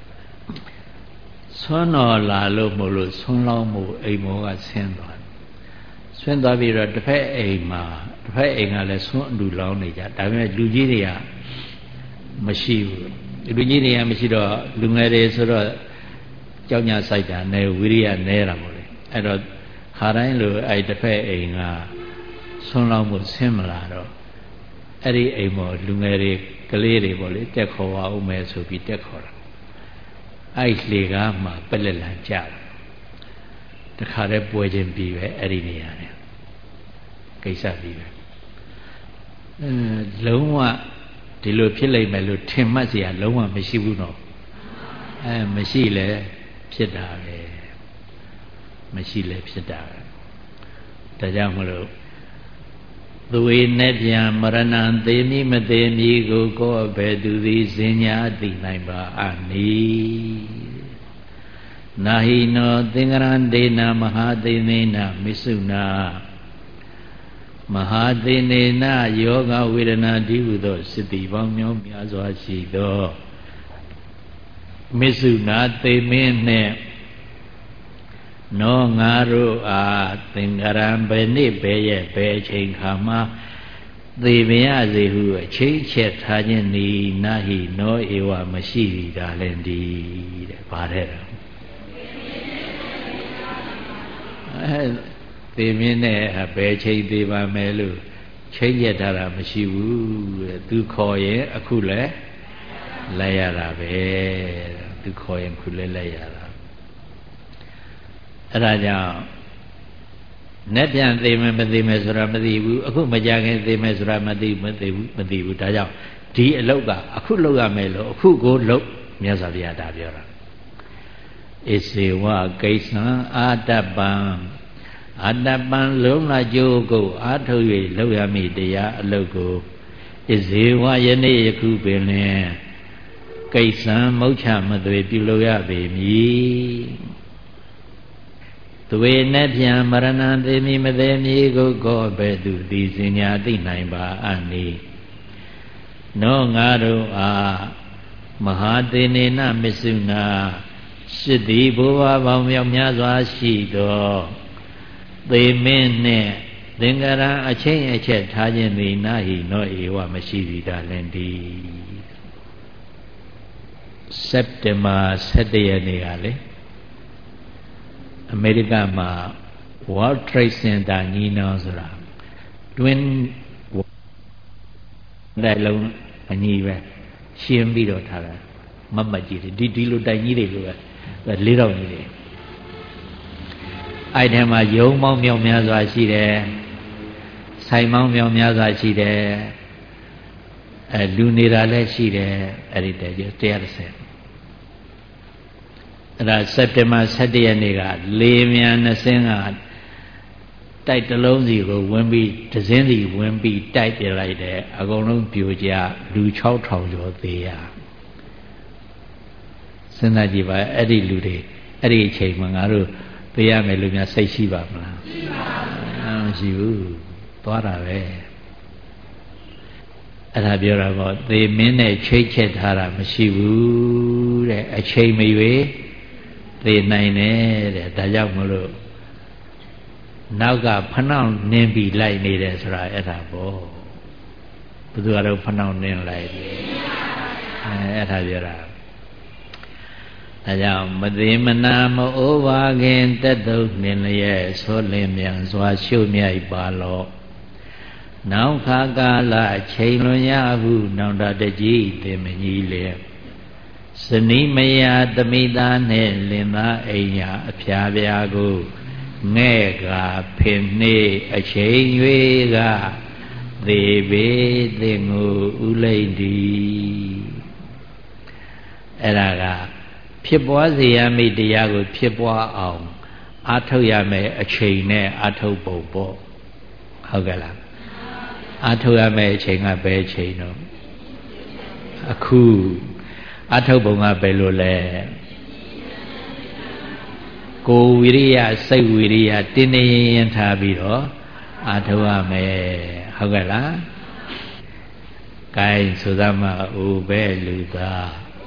[SPEAKER 1] ဆွမ်းတော်လာလို့မို့လို့ဆွမ်းလောင်းမှုအိမ်မောကဆင်းသွားဆင်းသွားပြီးတော့တစ်ဖက်အိမ်မှာတစ်ဖက်အိမ်ကလည်းဆွမ်းအတူလောင်းနေကြဒါပေမဲ့လူကြီးတွေကမရှိဘူးလူကြီးတွေကမရှိတော့လူငယ်တွေဆိုတော့ကြောက်ညာဆိုင်တာနဲ့ဝိရိယနဲတာပေါ့လေအဲ့တော့ခါတိုင်းလိုအဲ့တစ်ဖက်အိမ်ကဆွမ်းလောင်းမှုဆင်းမလာတော့အဲ့ဒီအိမ်ပေါ်လူငယ်တွေကလေးတွေပေါ့လေတက်ခေါ်အောင်မယ်ဆိုပြီးတက်ခေါ်တာအဲ့လေကားမှပက်လက်လန်ကြတယ်တခါတည်းပွဲချင်းပြီးပဲအဲ့ဒီနေရာနဲ့ကိစ္စပြီးပဲအဲလုံးဝဒီလိုဖြစ်လိမ့်မယ်လို့ထင်မှတ်เสียလုံးဝမရှိဘူးတော့အဲမရှိလဲဖြစ်တာပဲမရှိလဲဖြစ်တာပဲဒါကြောင့်မလို့သူဝေနဲ့ပြန်မရဏံသေမိမသေမိကိုကိုယ်ပဲသူသည်စင်ညာသိနိုင်ပါအနိနာဟိနောသင်္ကရန္တေနမဟာသေနေနမစ္ဆုနာမဟာသေနေနယောဂဝေဒနာတိဟုသောစိတ္တိပေါင်းများများစွာရှိသောမစ္ဆုနာသေမင်းနှင့်နောငါတို့အားသင်္ကရံဘယ်နေ့ဘယ်ရက်ဘယ်အချိန်ခါမှသေမရစေဟုအချိန်ချက်ထားခြင်းဤနာဟိနောဧဝမရှိသည်ဒါလည်းဒီတဲ့ဗါတဲ့တော့အဲသေမင်းနဲ့ဘယ်ချိန်သေးပါမယ်လို့ချိန်ချက်ထားတာမရှိဘူးတဲ့သူခေါ်ရင်အခုလည်းလိုက်ရတာပဲသူခေါ်ရင်ခုလည်းလိုက်ရတာအဲ့ဒါကြောင့်နဲ့ပြန်သိမယ်မသိမယ်ဆိုတာမသိဘူးအခုမကြခင်သိမယ်ဆိုတာမသိမသိဘူးမသိဘူးဒါကြောင့်ဒီအလုတ်ကအခုလုပ်ရမယ်လို့အခုကိုလုပ်မြတ်စွာဘုရားဒါပြောတာဣစေဝကိစ္စံအာတပ္ပံအာတပ္ပံလုံးလာကြိုးကိုအာထုတ်၍လုပ်ရမည်တရားအလုတ်ကိုဣစေဝယနေ့ယခုပင်လင်ကိစ္စံမုတ်ချမသွေပြုလုပ်ရပေမည်သွေနဲ့ပြန်မရဏံသေမိမသေးမည်ကိုကောပဲသူသည်စင်ညာသိနိုင်ပါအနိနောငါတို့အားမဟာသေနေနမစ္ဆုနာရှိသည်ဘိုးဘွားပေါင်းမြောက်များစွာရှိသောသေမင်းနှင့်သင်္ကရံအချင်းအချက်ထားခြင်းသည်နာဟိနောဧဝမရှိသည်ဒါလည်းဒီစက်တင်ဘာ၁၁ရက်နေ့ကလေအမေရိကမှာ World Trade Center ညီနောင်ဆိုတာ Twin တိုက်လုံးအညီပဲရှင်းပြီးတော့ထားတာမမတ်ကြီးတွေဒီဒီလိုတိုင်ကြီးတွေလိုပဲလေးတော့ကြီးတွေအဲ့ထဲမှာယုံမောင်းမြောင်များစွာရှိတယ်ဆိုင်မောင်းမြောင်များစွာရှိတယ်အဲလူနေတာလည်းရှိတယ်အဲ့ဒီတည်းကျတရားတစ်ဆယ်အဲ့ဒါစက်တင်ဘာ၁၁ရက်နေ့ကလေမြန်နှစင်းကတိုက်တလုံးစီကိုဝင်ပြီးဒဇင်းစီဝင်ပြီးတိုက်ပြလိုက်တယ်အကုန်လုံးပြိုကျလူ၆ထောင်ကျော်သေးရစဉ်းစားကြည့်ပါအဲ့ဒီလူတွေအဲ့ဒီအချိန်မှာငါတို့ပေးရမယ်လို့များစိတ်ရှိပါမလားရှိပါဘူးမရှိဘူးသွားတာပဲအဲ့ဒါပြောတာပေါ့သေမင်းနဲ့ချိတ်ချက်ထားတာမရှိဘူးတဲ့အချိန်မရွေးသေနိုင်တယ်တဲ့ဒါကြောင့်မလို့နောက်ကဖနှောင့်နင်းပြီးလိုက်နေတယ်ဆိုတာအဲ့ဒါပေါ့ဘယ်သူကတော့ဖနှောင်းနင်းလိုက်တယ်အဲအဲ့ဒါပြောတာဒါကြောင့်မသိမနာမအိုးပါခင်တက်တုံနှင်လျက်ဆိုလင်းမြန်စွာရှုမြိုက်ပါလော့နောင်ခါကာလချိန်လွန်ရဟုနောင်တတကြီးတင်မကြီးလေစနီးမယာသမိသားနဲ့လင်သားအိမ်ယာအဖျားပြားကိုငဲ့ကဖင်နှေးအချိန်၍ကသေပေသင်ကိုဥလိမ့်ဒီအဲ့ဒါကဖြစ်ပွားစေရမည့်တရားကိုဖြစ်ပွားအောင်အာထုတ်ရမယ်အချိန်နဲ့အာထုတ်ပုံပေါ့ဟုတ်ကဲ့လားအာထုတ်ရမယ်အချိန်ကဘယ်အချိန်တော့အခုအာထုတ်ပုံကဘယ်လိုလဲကိုဝိရိယစိတ်ဝိရိယတင်းနေရင်ထားပြီးတော့အာထုတ်ရမယ်ဟုတ်ကဲ့လားကဲဆိုသမှာအိုပဲလူသား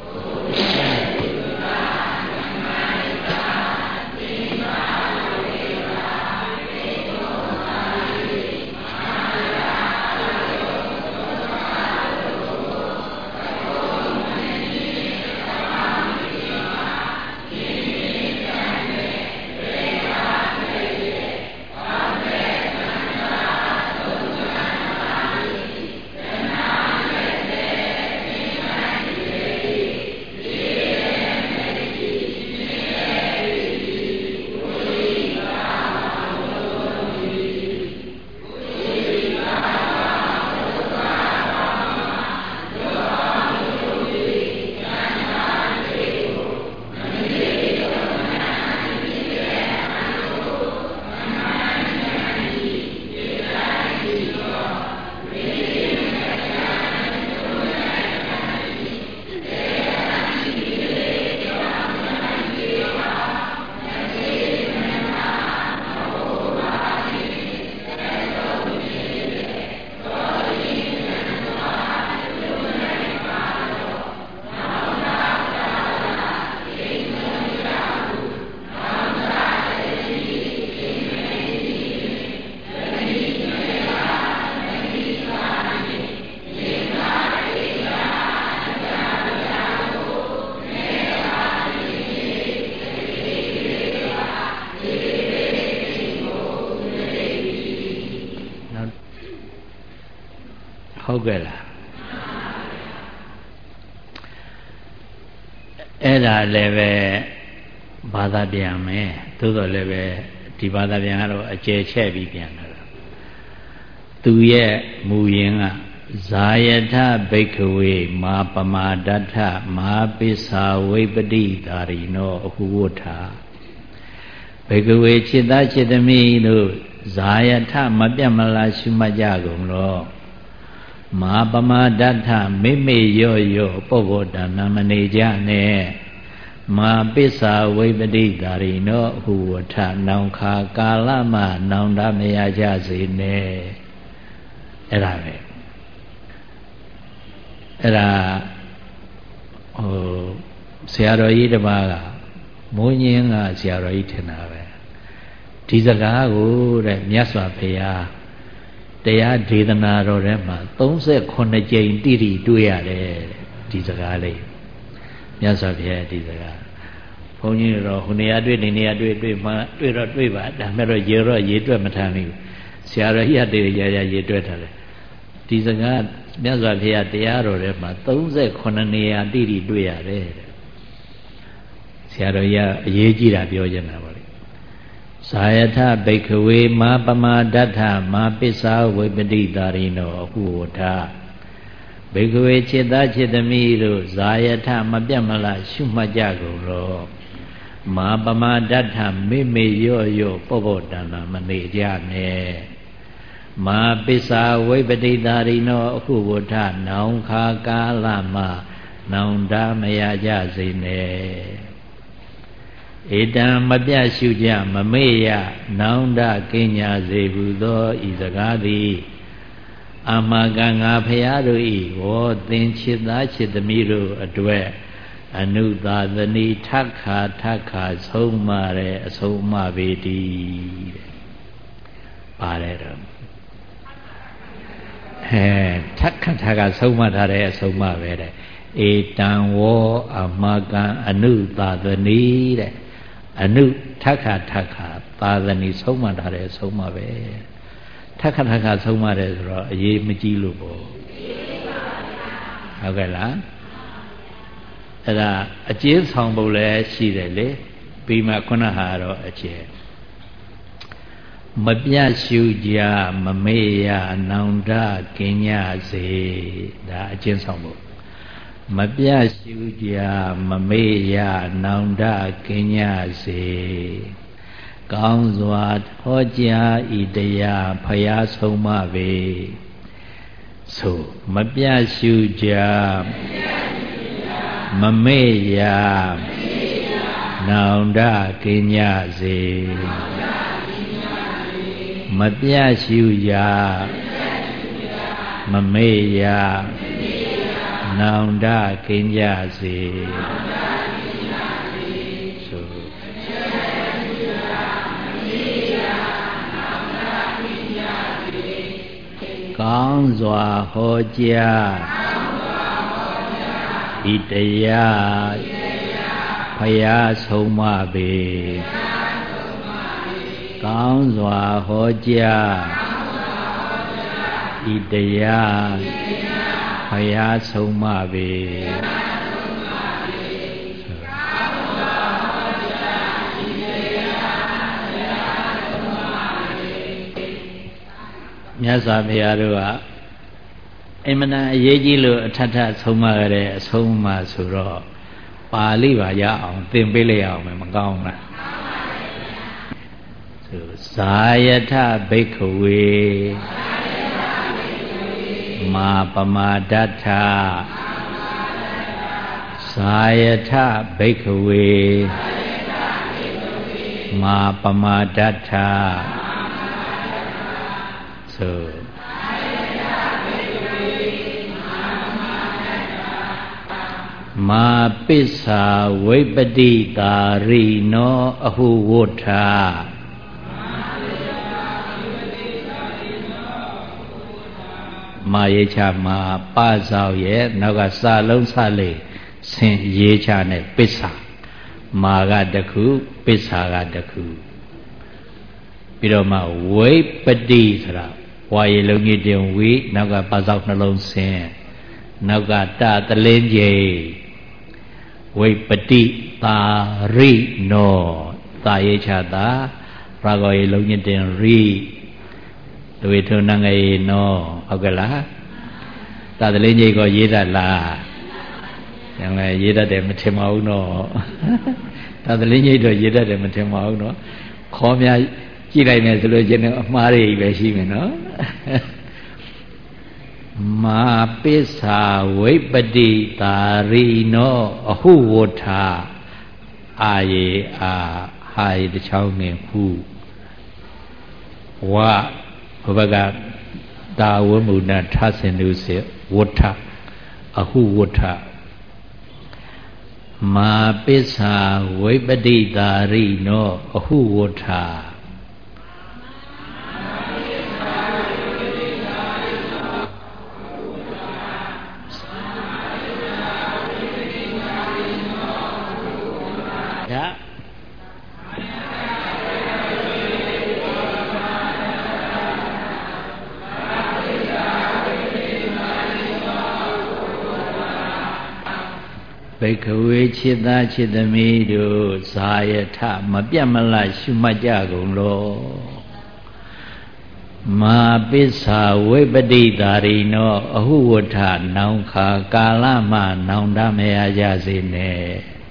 [SPEAKER 1] ဟုတ်ကဲ့လားအဲ့ဒါလည်းပဲဘာသာပြန်မယ်သို့တော်လည်းပဲဒီဘာသာပြန်ကတော့အကျယ်ချဲ့ပြီးပြန်တာသူရဲ့မူရင်းကဇာယထဘိက္ခဝေမာပမာဒဋ္ဌမာပိစ္ဆာဝိပတိသာရိနောအဟုဝဋ္ဌဘိက္ခဝေจิตသားจิตသမီးတို့ဇာယထမပြတ်မလားရှုမှတ်ကြကုန်လောမာပမာဒဋ္ဌမိမိရော့ရော့ပုဂ္ဂိုလ်တဏ္ဍမနေကြနဲ့မာပိစ္ဆာဝိပတိသာရိနောအဟုဝဋ္ဌနောင်ခါကာလမှနောင်တမရကြစေနဲ့အဲ့ဒါပဲအဲ့ဒါဟိုဆရာတော်ကြီးတစ်ပါးကမိုးညင်းကဆရာတော်ကြီးထင်တာပဲဒီစကားကိုတဲ့မြတ်စွာဘုရားတရားဒေသနာတော်ထဲမှာသုံးဆခုနှစ်ကြိမ်တိတိတွေ့ရတယ်ဒီစကားလေးမြတ်စွာဘုရားဒီစကားဘုန်းကြီးတို့ဟိုနေရာတွေ့နေနေရာတွေ့တွေ့မှတွေ့တော့တွေ့ပါဒါမဲ့တော့ရေတော့ရေတွက်မထမ်းဘူးဆရာတော်ကြီးကတည်းကရရရေတွက်ထားတယ်ဒီစကားမြတ်စွာဘုရားတရားတော်ထဲမှာသုံးဆခုနှစ်နေရာတိတိတွေ့ရတယ်ဆရာတော်ကြီးကအရေးကြီးတာပြောချင်တာပါလေဇာယထဘိက္ခဝေမာပမာဒဋ္ဌမာပိစ္ဆာဝိပတိသာရိနောအဟုဝဋ္ဌဘိက္ခဝေจิตသားจิตသမီးတို့ဇာယထမပြတ်မလားရှုမှတ်ကြကုန်လောမာပမာဒဋ္ဌမိမိရော့ရော့ပုဗ္ဗတဏ္ဍမနေကြနဲ့မာပိစ္ဆာဝိပတိသာရိနောအခုဝဋ္ဌနောင်ခါကာလမှာနောင်တမရကြစေနဲ့ဧတံမပြတ်ရှုကြမမေ့ရနောင်တကင်းညာစေဟုသောဤစကားသည်အာမကံငါဖရာတို့ဤဝေါသင်ချစ်သားချစ်သမီးတို့အတွက်အနုသာသနီထက်ခါထက်ခါဆုံးမတဲ့အဆုံးအမပေတည်းတဲ့ပါတယ်တော့အဲထက်ခထကဆုံးမထားတဲ့အဆုံးမပဲတဲ့ဧတံဝောအမကံအနုသာသနီတဲ့အနုထက်ခထခသာသနီဆုံးမထားတဲ့အဆုံးမပဲထက်ခထခဆုံးမတယ်ဆိုတော့အရေးမကြီးလို့ပေါ့ဟုတ်ကဲ့လားအဲ့ဒါအကျဉ်းဆောင်ဖို့လည်းရှိတယ်လေပြီးမှခုနဟာတော့အကျဉ်းမပြတ်ရှုကြမမေ့ရနောင်တကင်းညစေဒါအကျဉ်းဆောင်ဖို့မပြတ်ရှုကြမမေ့ရနောင်တကင်းညစေကောင်းစွာဟောကြားဤတရားဖယားဆုံးမပေဆိုမပြတ်ရှုကြမမေ့ရနောင်တကင်းညစေမပြတ်ရှုရာမမေ့ရာနောင်တကင်းကြစေဆိုကောင်းစွာဟောကြားဤတရားဖယားဆုံးမပေကောင်းစွာဟောကြားဤတရားဖယားဆုံးမပေမြတ်စွာဘုရားတို့ကအင်မတန်အရေးကြီးလို့အထက်ထဆုံးမရတဲ့အဆုံးအမဆိုတော့ပါဠိပါရအောင်သင်ပေးလိုက်အောင်မကောင်းလားဇာယထဘိက္ခဝေမာပမာဒဋ္ဌဇာယထဘိက္ခဝေမာပမာဒဋ္ဌဆိုမာပိစ္ဆာဝိပတိတာရိနောအဟုဝဋ္ဌမာရေးချမှာပဇောက်ရဲ့နောက်ကစာလုံးစလေးဆင်ရေးချနဲ့ပစ္ဆာမာကတခုပစ္ဆာကတခုပြီးတော့မှဝိပတိဆိုတာဝါရေလုံးကြီးတင်ဝိနောက်ကပဇောက်နှလုံးဆင်နောက်ကတတလင်းကြီးဝိပတိတာရိနောသာရေးချတာရာဂောရေလုံးကြီးတင်ရိဒဝေထုံနငေနောဟုတ်ကဲ့လားသာသလင်းကြီးကိုရေးတတ်လားကျန်လဲရေးတတ်တယ်မထင်ပါဘူးနော်သာသလင်းကြီးတော့ရေးတတ်တယ်မထင်ပါဘူးနော်ခေါ်များကြည့်လိုက်မယ်ဆိုလို့ကျင်းအမှားတွေပဲရှိမယ်နော်မာပိစ္ဆာဝိပတိတာရိနောအဟုဝဋ္ဌအာယေအာဟာယတချောင်းငင်ဟုဝဘဘကတာဝမုဏထဆင်တုစေဝဋ္ဌအဟုဝဋ္ဌမာပိစ္ဆာဝိပတိတာရိနောအဟုဝဋ္ဌဘိက္ခဝေจิตသားจิตသမီးတို့ဇာယထမပြတ်မလတ်ရှုမှတ်ကြကုန်လောမာပိစ္ဆာဝိပတိတာရိနောအဟုဝဋ္ဌနောင်ခါကာလမှနောင်တမရကြစေနဲ့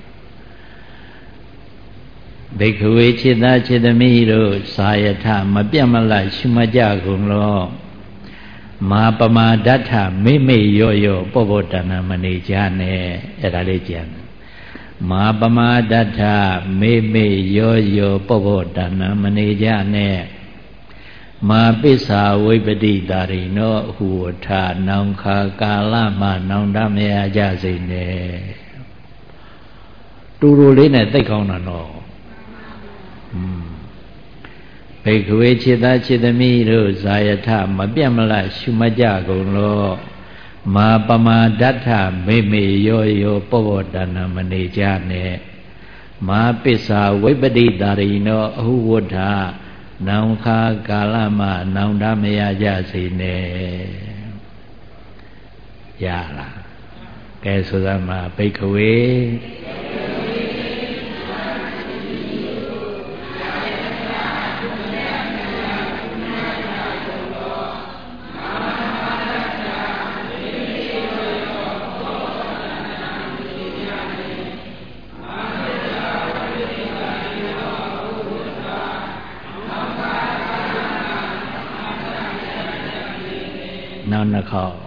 [SPEAKER 1] ဘိက္ခဝေจิตသားจิตသမီးတို့ဇာယထမပြတ်မလတ်ရှုမှတ်ကြကုန်လောမာပမာဒဋ္ဌမိမိရော့ရော့ပောပောတဏ္ဏမနေကြနဲ့အဲ့ဒါလေးကြံမာပမာဒဋ္ဌမိမိရော့ရော့ပောပောတဏ္ဏမနေကြနဲ့မာပိစ္ဆာဝိပတိတာရိနောအဟုဝဋ္ဌနောင်ခါကာလမှနောင်တမရကြစေနဲ့တူတူလေးနဲ့သိကောင်းတာနော်ဘိက္ခဝေจิตသားจิตသမီးတို့ဇာယထမပြတ်မလတ်ရှုမှတ်ကြကုန်လောမာပမာဒဋ္ဌမေမေရောရောပောပောတဏမနေကြနဲ့မာပစ္စာဝိပတိတာရိနောအဟုဝဋ္ဌနောင်ခါကာလမှနောင်တမရကြစေနဲ့ရလားကဲဆိုသမှာဘိက္ခဝေနောက်နှစ်ခေါက်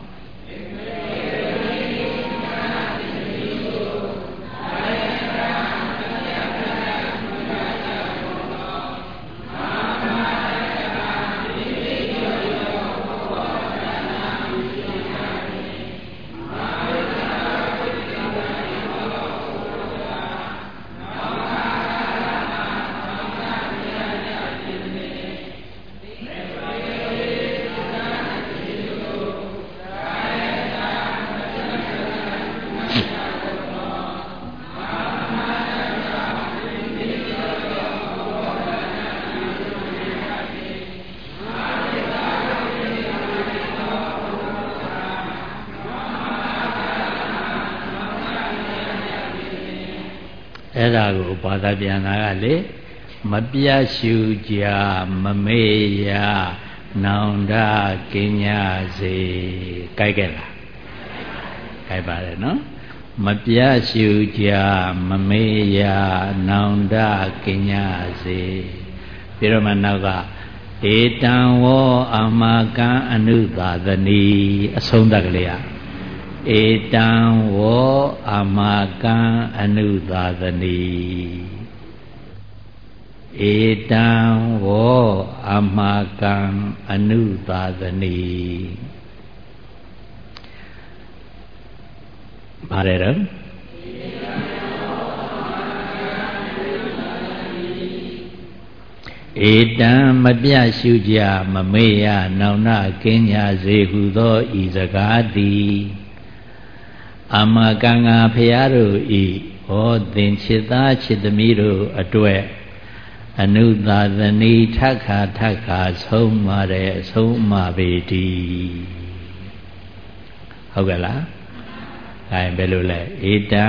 [SPEAKER 1] အဲ့ဒါကိုဘာသာပြန်တာကလေမပြတ်ရှုကြမမေ့ရနောင်တကင်းကြစေကြိုက်ခဲ့လားကြိုက်ပါတယ်နော်မပြတ်ရှုကြမမေ့ရနောင်တကင်းကြစေပြီးတော့မှနောက်ကဧတံဝောအမကံအနုသာသနီအဆုံးသတ်ကလေးอ่ะဧတံဝောအမကံအနုသာသနီဧတံဝောအမကံအနုသာသနီပါတယ်တော့ဧတံမပြတ်ရှုကြမမေ့ရနောင်နာကင်းကြစေဟုသောဤစကားသည်အမကံငါဖရာတို့ဤဟောသင်ချစ်သားချစ်သမီးတို့အတွက်အနုသာသနီထက်ခါထက်ခါဆုံးမတဲ့အဆုံးမပေတည်းဟုတ်ကဲ့လားအဲဘယ်လိုလဲဧတံ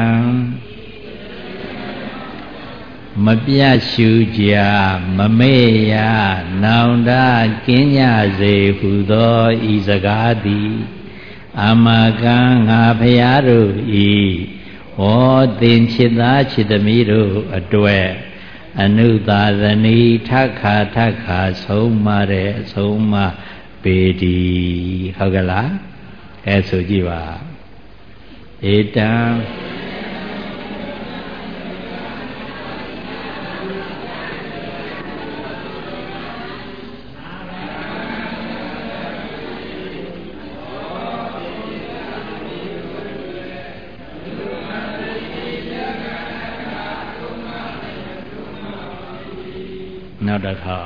[SPEAKER 1] မပြတ်ရှုကြမမေ့ရနောင်တကင်းကြစေဟုသောဤစကားသည်အမကံငါဖရာတို့ဤဟောသင်ချစ်သားချစ်သမီးတို့အတွက်အနုသာသနီထက်ခါထက်ခါဆုံးမတဲ့အဆုံးမပေတည်းဟုတ်ကဲ့လားအဲဆိုကြည့်ပါဧတံနောက်တစ်ခါ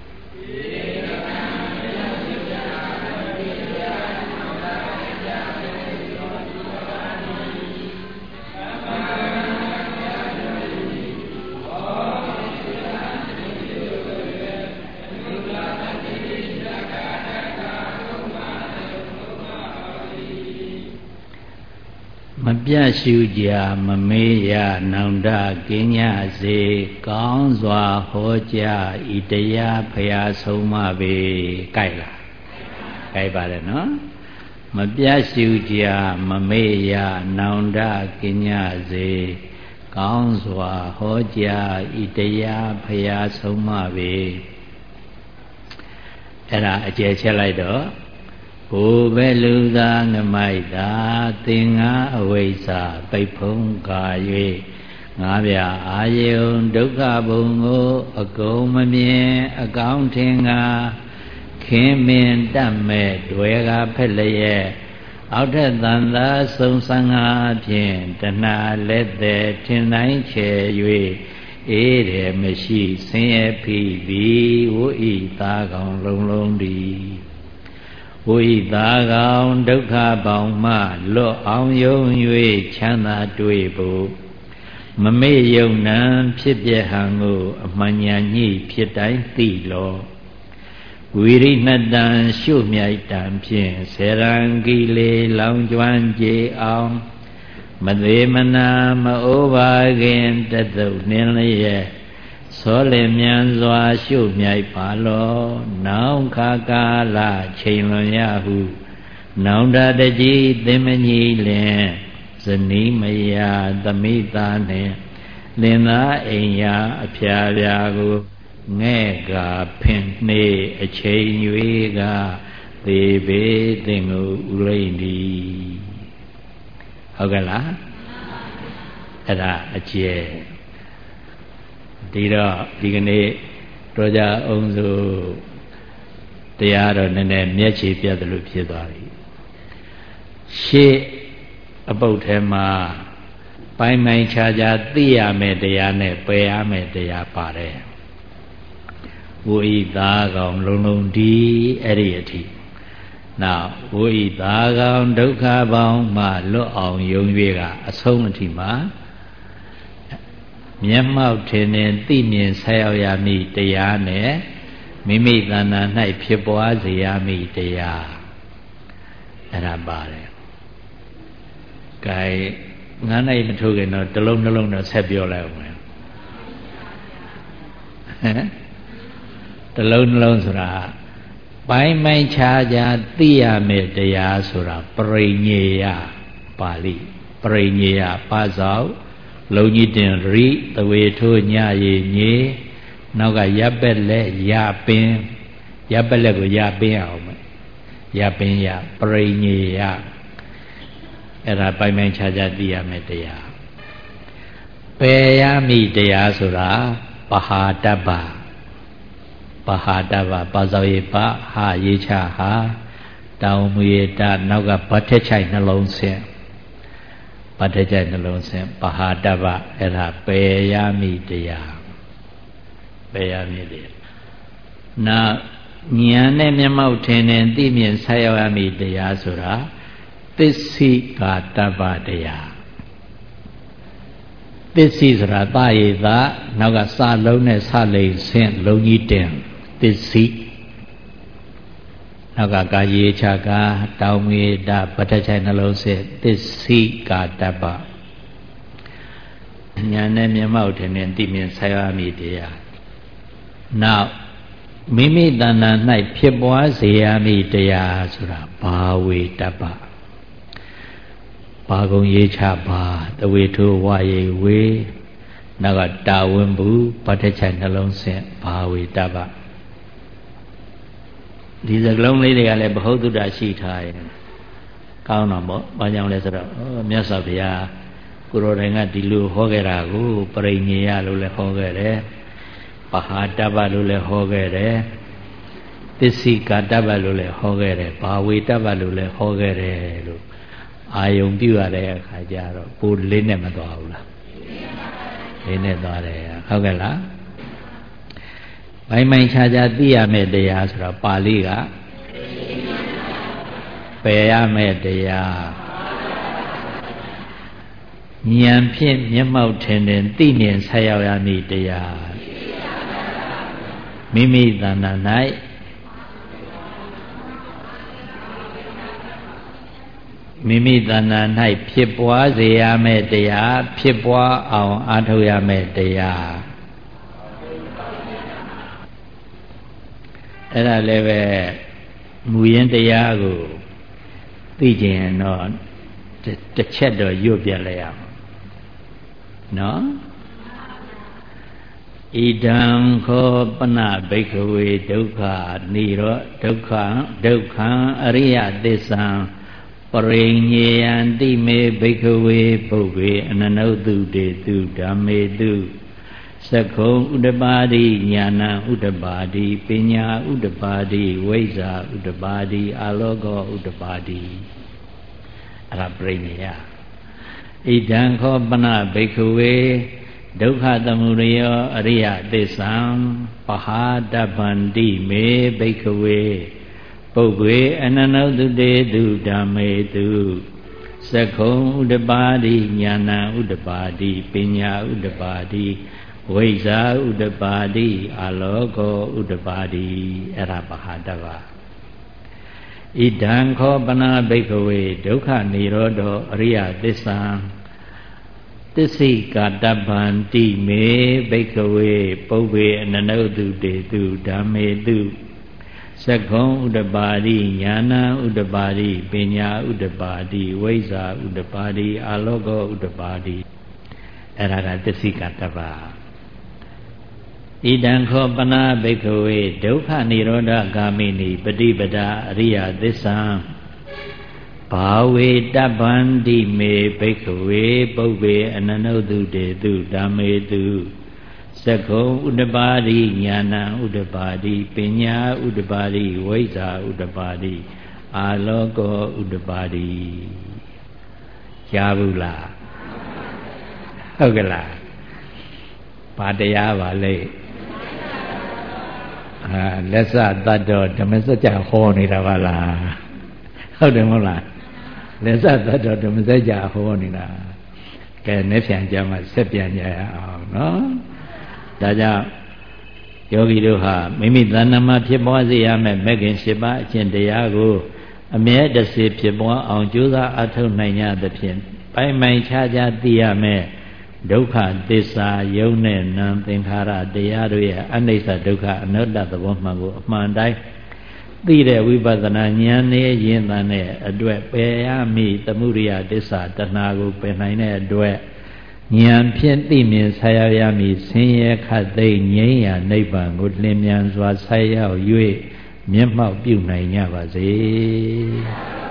[SPEAKER 1] မပြတ်ရှုကြမမေ့ရနောင်တကင်းကြစေကောင်းစွာဟောကြားဤတရားဖရာဆုံးမပေကြိုက်လားကြိုက်ပါတယ်နော်မပြတ်ရှုကြမမေ့ရနောင်တကင်းကြစေကောင်းစွာဟောကြားဤတရားဖရာဆုံးမပေအဲ့ဒါအကျယ်ချက်လိုက်တော့ဘိုးပဲလူသာငမိုက်သာသင်္ဃာအဝိဇ္ဇာပိတ်ဖုံးကာ၍ငါးပြအာယုံဒုက္ခဘုံကိုအကုန်မမြင်အကောင်းထင်ငါခင်းမင်တတ်မဲ့တွေကဖက်လျက်အောက်ထက်သံသာစုံစံငါဖြင့်တဏှာလက်သည်ထင်တိုင်းချေ၍အေးတယ်မရှိဆင်းရဲဖိသည်ဝိဤသားကောင်လုံးလုံးသည်ဝိဤသားကောင်ဒုက္ခပေါင်းမှလွတ်အောင်ယုံ၍ချမ်းသာတွေ့ဖို့မမေ့ယုံနံဖြစ်ပြဟံကိုအမှန်ညာညှိဖြစ်တိုင်းသိလောဝိရိဏတံရှုမြိုက်တံဖြင့်ဆေရံကီလေလောင်ကျွမ်းကြေအောင်မသေးမနာမအိုးပါခင်တသုတ်နှင်းလျက်သောလင်မြန်စွာရှုမြိုက်ပါလောနောင်ခါကာလချိန်လွန်ရဟုနောင်တတကြီးသင်မကြီးလင်ဇနီးမယာသမိသားနှင့်လင်သားအိမ်ယာအဖျားပြာကိုငဲ့ကဖင်နှေးအချိန်၍ကသေပေသင်ကိုဥလိမ့်သည်ဟုတ်ကဲ့လားအဲ့ဒါအကျဲဒီတော့ဒီကနေ့တော်ကြအောင်စို့တရားတော့နည်းနည်းမျက်ခြေပြတ်တယ်လို့ဖြစ်သွားပြီရှေ့အပုတ်ထဲမှာပိုင်းပိုင်းခြားခြားသိရမယ်တရားနဲ့ပယ်ရမယ်တရားပါတယ်ဝိသားကောင်လုံးလုံးဒီအဲ့ဒီအထိနောက်ဝိသားကောင်ဒုက္ခပေါင်းမှလွတ်အောင်ယုံ၍ကအဆုံးအထိမှာမျက်မှောက်ထင်ထင်သိမြင်ဆက်ရောက်ရမည်တရားနဲ့မိမိတဏ္ဍာ၌ဖြစ်ပွားစေရမည်တရားအဲ့ဒါပါတယ်ကဲငါးနိုင်မထုတ်ခင်တော့တစ်လုံးနှလုံးတော့ဆက်ပြောလိုက်အောင်မယ်ဟမ်တစ်လုံးနှလုံးဆိုတာပိုင်းပိုင်းခြားခြားသိရမယ်တရားဆိုတာပရိညေယပါဠိပရိညေယပါဇောက်လုံကြီးတင်ရိသဝေထိုးညရည်ညေနောက်ကရပ်ပက်လက်ရပင်ရပ်ပက်လက်ကိုရပင်အောင်မယ်ရပင်ရပရိညေယအဲ့ဒါပိုင်းပိုင်းခြားခြားသိရမယ်တရားပယ်ရမည်တရားဆိုတာပဟာတပ္ပပဟာတပ္ပပါဇောယေပဟာရေးချဟာတောင်မူရတနောက်ကဗတ်ထက်ချိုက်နှလုံးဆင်းဗတ်ထက်ချိုက်နှလုံးဆင်းပဟာတပ္ပအဲ့ဒါပယ်ရမည်တရားပယ်ရမည်တရားနောက်ဉာဏ်နဲ့မျက်မှောက်ထင်ထင်သိမြင်ဆက်ရောက်ရမည်တရားဆိုတာသစ္စိကာတပ္ပတရားသစ္စိဆိုတာသယေသနောက်ကစလုံးနဲ့စလိမ်ဆင်းလုံးကြီးတင်သစ္စိနောက်ကကာယေချကာတောင်းမေတ္တာပဋ္ဌချိုင်နှလုံးဆင်းသစ္စိကာတပ္ပဉာဏ်နဲ့မျက်မှောက်ထင်ထင်သိမြင်ဆက်ရောက်ရမည်တရားနောက်မိမိတဏ္ဍာ၌ဖြစ်ပွားစေရမည်တရားဆိုတာဘာဝေတပ္ပဘာကုံရေးချပါတဝေထိုးဝါယေဝေနောက်ကတာဝန်ဘူးပဋ္ဌချိုင်နှလုံးဆင်းဘာဝေတပ္ပဒီစကလုံးလေးတွေကလည်းဘ ഹു တုတ္တရှိထားရင်ကောင်းတော့ပေါ့ဘာကြောင့်လဲဆိုတော့မြတ်စွာဘုရားကိုရောတိုင်ကဒီလိုဟောခဲ့တာကိုပရိညေယလို့လည်းဟောခဲ့တယ်ပဟာတပ္ပလို့လည်းဟောခဲ့တယ်သစ္စိကာတပ္ပလို့လည်းဟောခဲ့တယ်ဘာဝေတပ္ပလို့လည်းဟောခဲ့တယ်လို့အာယုံပြုရတဲ့အခါကျတော့ပိုလေးနဲ့မသွားဘူးလားလေးနဲ့သွားတယ်ဟုတ်ကဲ့လားဘိုင်းမိုင်းခြားခြားသိရမယ့်တရားဆိုတော့ပါဠိကပယ်ရမယ့်တရားဉာဏ်ဖြင့်မျက်မှောက်ထင်ထင်သိမြင်ဆက်ရောက်ရမည်တရားမိမိတဏ္ဍာ၌မိမိတဏ္ဍာ၌ဖြစ်ပွားစေရမယ့်တရားဖြစ်ပွားအောင်အားထုတ်ရမယ့်တရားအဲ့ဒါလည်းပဲမူရင်းတရားကိုသိကျင်ရင်တော့တစ်ချက်တော့ရွတ်ပြလိုက်ရအောင်နော်ဣဒံခောပနဘိက္ခဝေဒုက္ခနိရောဒုက္ခဒုက္ခံအရိယသစ္စာပရိညေယံတိမေဘိက္ခဝေပုဗ္ဗေအနနုတုတေတုဓမ္မေတုသက္ခုံဥဒ္ဓပါတိညာဏဥဒ္ဓပါတိပညာဥဒ္ဓပါတိဝိဇ္ဇာဥဒ္ဓပါတိအာလောကောဥဒ္ဓပါတိအဲ့ဒါပရိညေယဣဒံခောပနဘိက္ခဝေဒုက္ခသမုဒယောအရိယသစ္စာပဟာတဗန္တိမေဘိက္ခဝေပုဂ္ဂေအနနုတုတေတုဓမ္မေတုသက္ခုံဥဒ္ဒပါတိဉာဏံဥဒ္ဒပါတိပညာဥဒ္ဒပါတိဝိဇ္ဇာဥဒ္ဒပါတိအာလောကောဥဒ္ဒပါတိအဲ့ဒါပဟာတဗဣဒံခောပနာဘိက္ခဝေဒုက္ခនិရောဓောအရိယသစ္စာသစ္စိကာတဗန္တိမေဘိက္ခဝေပုဗ္ဗေအနနုတုတေတုဓမ္မေတုသက္ခုံဥဒ္ဒပါတိဉာဏံဥဒ္ဒပါတိပညာဥဒ္ဒပါတိဝိဇ္ဇာဥဒ္ဒပါတိအာလောကောဥဒ္ဒပါတိအဲ့ဒါကသစ္စိကာတဗဣဒံခောပနာဘိက္ခဝေဒုက္ခនិရောဓဂာမိနိပฏิပဒါအရိယသစ္စာဘာဝေတဗ္ဗန္တိမေဘိက္ခဝေပုဗ္ဗေအနနုတုတေတုဓမ္မေတုသက္ခုံဥဒ္ဒပါတိဉာဏံဥဒ္ဒပါတိပညာဥဒ္ဒပါတိဝိဇ္ဇာဥဒ္ဒပါတိအာလောကောဥဒ္ဒပါတိကြားဘူးလားဟုတ်ကလားဘာတရားပါလဲဟာလက်စတတ်တော့ဓမ္မစကြာဟောနေတာပါလားဟုတ်တယ်မဟုတ်လားလက်စတတ်တော့ဓမ္မစကြာဟောနေတာကဲနေ့ပြန်ကြမှာဆက်ပြန်ကြရအောင်နော်ဒါကြောင့်ယောဂီတို့ဟာမိမိတဏ္ဍမှာဖြစ်ပွားစေရမယ့်မဂ္ဂင်၈ပါးအကျင့်တရားကိုအမြဲတစေဖြစ်ပွားအောင်ကြိုးစားအထောက်နိုင်ကြသဖြင့်ပိုင်ပိုင်ခြားခြားသိရမယ့်ဒုက္ခသစ္စာယုံနဲ့နာမ်သင်္ခါရတရားတို့ရဲ့အနိစ္စဒုက္ခအနတ္တသဘောမှန်ကိုအမှန်တိုင်းသိတဲ့ဝိပဿနာဉာဏ်နဲ့ယဉ်တန်တဲ့အတွက်ပယ်ရမည်သမုဒိယသစ္စာတဏှာကိုပယ်နိုင်တဲ့အတွက်ဉာဏ်ဖြင့်သိမြင်ဆက်ရောက်ရမည်ဆင်းရဲခတ်သိမ်းငြိမ်းရာနိဗ္ဗာန်ကိုလင်းမြန်စွာဆက်ရောက်၍မျက်မှောက်ပြုနိုင်ကြပါစေ